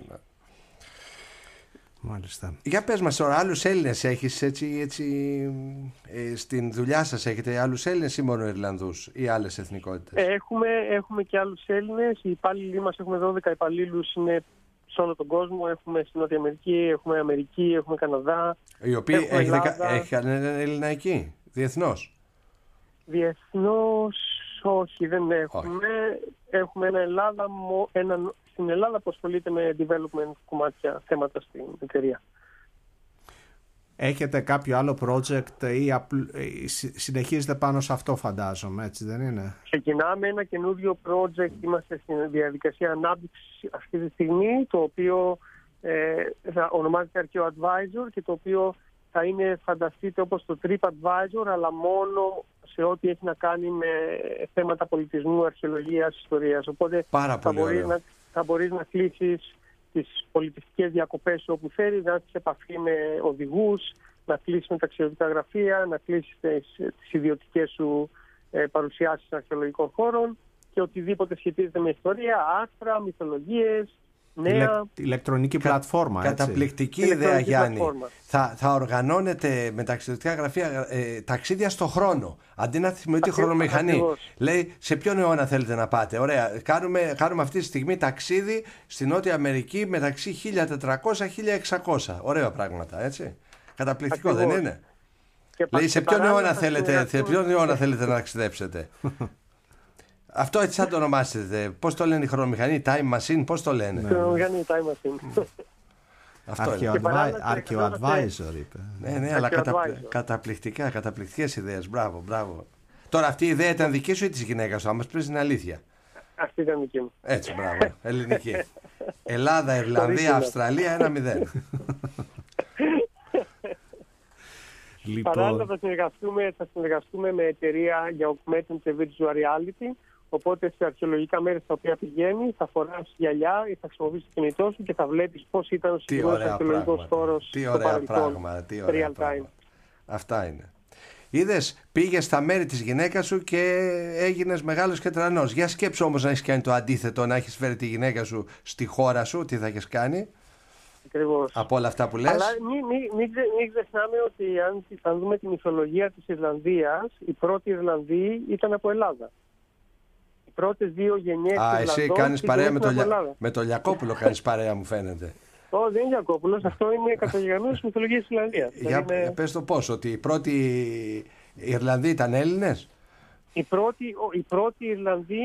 Μάλιστα. Για πες μας τώρα, άλλους Έλληνες έχεις έτσι στην δουλειά σας, έχετε άλλους Έλληνες ή μόνο Ιρλανδούς ή άλλες εθνικότητες? Έχουμε και άλλους Έλληνες. Οι υπάλληλοι μας, έχουμε 12 υπαλλήλους, είναι σε όλο τον κόσμο. Έχουμε στην Νότια Αμερική, έχουμε Αμερική, έχουμε Καναδά. Οι οποίοι έχουν Έλληνα εκεί, διεθνώς? Διεθνώς όχι, δεν έχουμε. Όχι. Έχουμε έναν στην Ελλάδα που ασχολείται με development κομμάτια, θέματα στην εταιρεία. Έχετε κάποιο άλλο project ή συνεχίζετε πάνω σε αυτό, φαντάζομαι, έτσι δεν είναι? Ξεκινάμε ένα καινούριο project, είμαστε στην διαδικασία ανάπτυξης αυτή τη στιγμή, το οποίο θα ονομάζεται Αρχαίο Advisor και το οποίο θα είναι, φανταστείτε, όπως το TripAdvisor, αλλά μόνο σε ό,τι έχει να κάνει με θέματα πολιτισμού, αρχαιολογίας, ιστορίας. Οπότε θα μπορείς να κλείσεις τις πολιτιστικές διακοπές όπου θέλεις, να έχεις επαφή με οδηγούς, να κλείσεις με ταξιδιωτικά γραφεία, να κλείσεις τις ιδιωτικές σου παρουσιάσεις αρχαιολογικών χώρων και οτιδήποτε σχετίζεται με ιστορία, άστρα, μυθολογίες, ηλεκτρονική πλατφόρμα. Καταπληκτική ιδέα, Γιάννη. Θα οργανώνετε με ταξιδιωτικά γραφεία ταξίδια στο χρόνο. Αντί να θυμηθεί χρονομηχανή. Λέει σε ποιον αιώνα θέλετε να πάτε. Ωραία. Κάνουμε αυτή τη στιγμή ταξίδι στη Νότια Αμερική μεταξύ 1400-1600. Ωραία πράγματα, έτσι. Καταπληκτικό, δεν είναι? Λέει σε ποιον αιώνα θέλετε να ταξιδέψετε. Αυτό έτσι θα το ονομάσετε. Πώς το λένε η χρονομηχανή, time machine, πώς το λένε? Χρονομηχανή, time machine. Archeo-advisor είπε. Ναι, αλλά καταπληκτικές ιδέες. Μπράβο, μπράβο. Τώρα αυτή η ιδέα ήταν δική σου ή της γυναίκας σου? Αν μας πεις την αλήθεια. Αυτή ήταν δική μου. Έτσι, μπράβο. Ελληνική. Ελλάδα, Ιρλανδία, Αυστραλία 1-0. Παράλληλα θα συνεργαστούμε με εταιρεία για augmented virtual reality. Οπότε σε αρχαιολογικά μέρη στα οποία πηγαίνει θα φοράς γυαλιά ή θα χρησιμοποιήσεις το κινητό σου και θα βλέπεις πώς ήταν ο συγκεκριμένος αρχαιολογικός χώρος στο παρελθόν. Real time. Αυτά είναι. Είδες, πήγες στα μέρη της γυναίκας σου και έγινες μεγάλος και τρανός. Για σκέψου όμως να έχεις κάνει το αντίθετο, να έχεις φέρει τη γυναίκα σου στη χώρα σου, τι θα έχεις κάνει? Ακριβώς. Από όλα αυτά που λες. Αλλά μην ξεχνάμε ότι αν δούμε τη μυθολογία της Ιρλανδίας, οι πρώτοι Ιρλανδοί ήταν από Ελλάδα. Οι πρώτες δύο γενιές Ιρλανδών. Εσύ κάνεις παρέα με το Λιακόπουλο, κάνεις παρέα, μου φαίνεται. Όχι, δεν είναι Λιακόπουλος, αυτό είναι καταγεγραμμένος μυθολογία της Ιρλανδίας. Για πες το πώς, ότι οι πρώτοι Ιρλανδοί ήταν Έλληνες? Οι πρώτοι Ιρλανδοί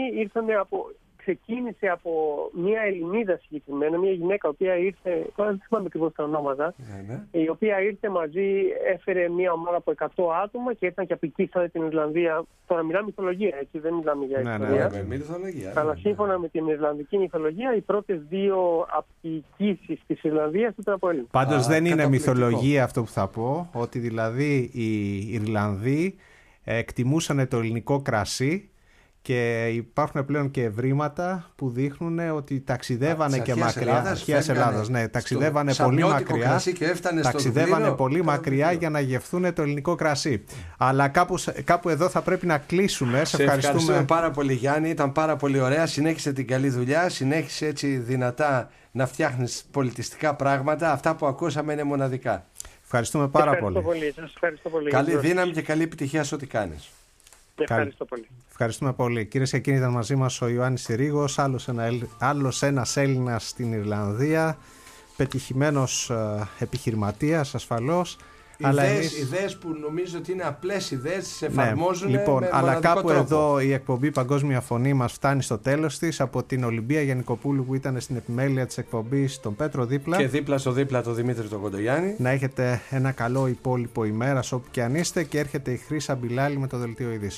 ξεκίνησε από μια Ελληνίδα συγκεκριμένα, μια γυναίκα η οποία ήρθε, τώρα δεν θυμάμαι ακριβώς τα ονόματα, η οποία ήρθε μαζί, έφερε μια ομάδα από 100 άτομα και ήταν και απικήσανε την Ιρλανδία. Τώρα μιλάμε μυθολογία, έτσι, δεν μιλάμε για ιστορία. Αλλά σύμφωνα με την Ιρλανδική μυθολογία, οι πρώτες δύο απικήσεις της Ιρλανδίας ήταν από Έλληνες. Πάντως δεν είναι μυθολογία αυτό που θα πω, ότι δηλαδή οι Ιρλανδοί εκτιμούσαν το ελληνικό κρασί. Και υπάρχουν πλέον και ευρήματα που δείχνουν ότι ταξιδεύανε και μακριά. Αρχαίας Ελλάδας, ναι, ταξιδεύανε πολύ μακριά. Ταξιδεύανε πολύ μακριά για να γευθούν το ελληνικό κρασί. Αλλά κάπου εδώ θα πρέπει να κλείσουμε. Σε ευχαριστούμε πάρα πολύ, Γιάννη. Ήταν πάρα πολύ ωραία. Συνέχισε την καλή δουλειά. Συνέχισε έτσι δυνατά να φτιάχνεις πολιτιστικά πράγματα. Αυτά που ακούσαμε είναι μοναδικά. Ευχαριστούμε πάρα πολύ. Σας ευχαριστώ πολύ. Καλή δύναμη και καλή επιτυχία σε ό,τι κάνεις. Ευχαριστώ πολύ. Ευχαριστούμε πολύ. Κυρίες και κύριοι, ήταν μαζί μας ο Ιωάννης Συρίγος, άλλος ένας Έλληνας στην Ιρλανδία, πετυχημένος επιχειρηματίας ασφαλώς. Ιδέες που νομίζω ότι είναι απλές ιδέες, τις εφαρμόζουν. Ναι, λοιπόν, αλλά κάπου τρόπο. Εδώ η εκπομπή Παγκόσμια Φωνή μας φτάνει στο τέλος της. Από την Ολυμπία Γιαννικοπούλου που ήταν στην επιμέλεια της εκπομπής, τον Πέτρο δίπλα. Και δίπλα στο δίπλα τον Δημήτρη τον Κοντογιάννη. Να έχετε ένα καλό υπόλοιπο ημέρας όπου και αν είστε, και έρχεται η Χρύσα Μπιλάλη με το δελτίο ειδήσεων.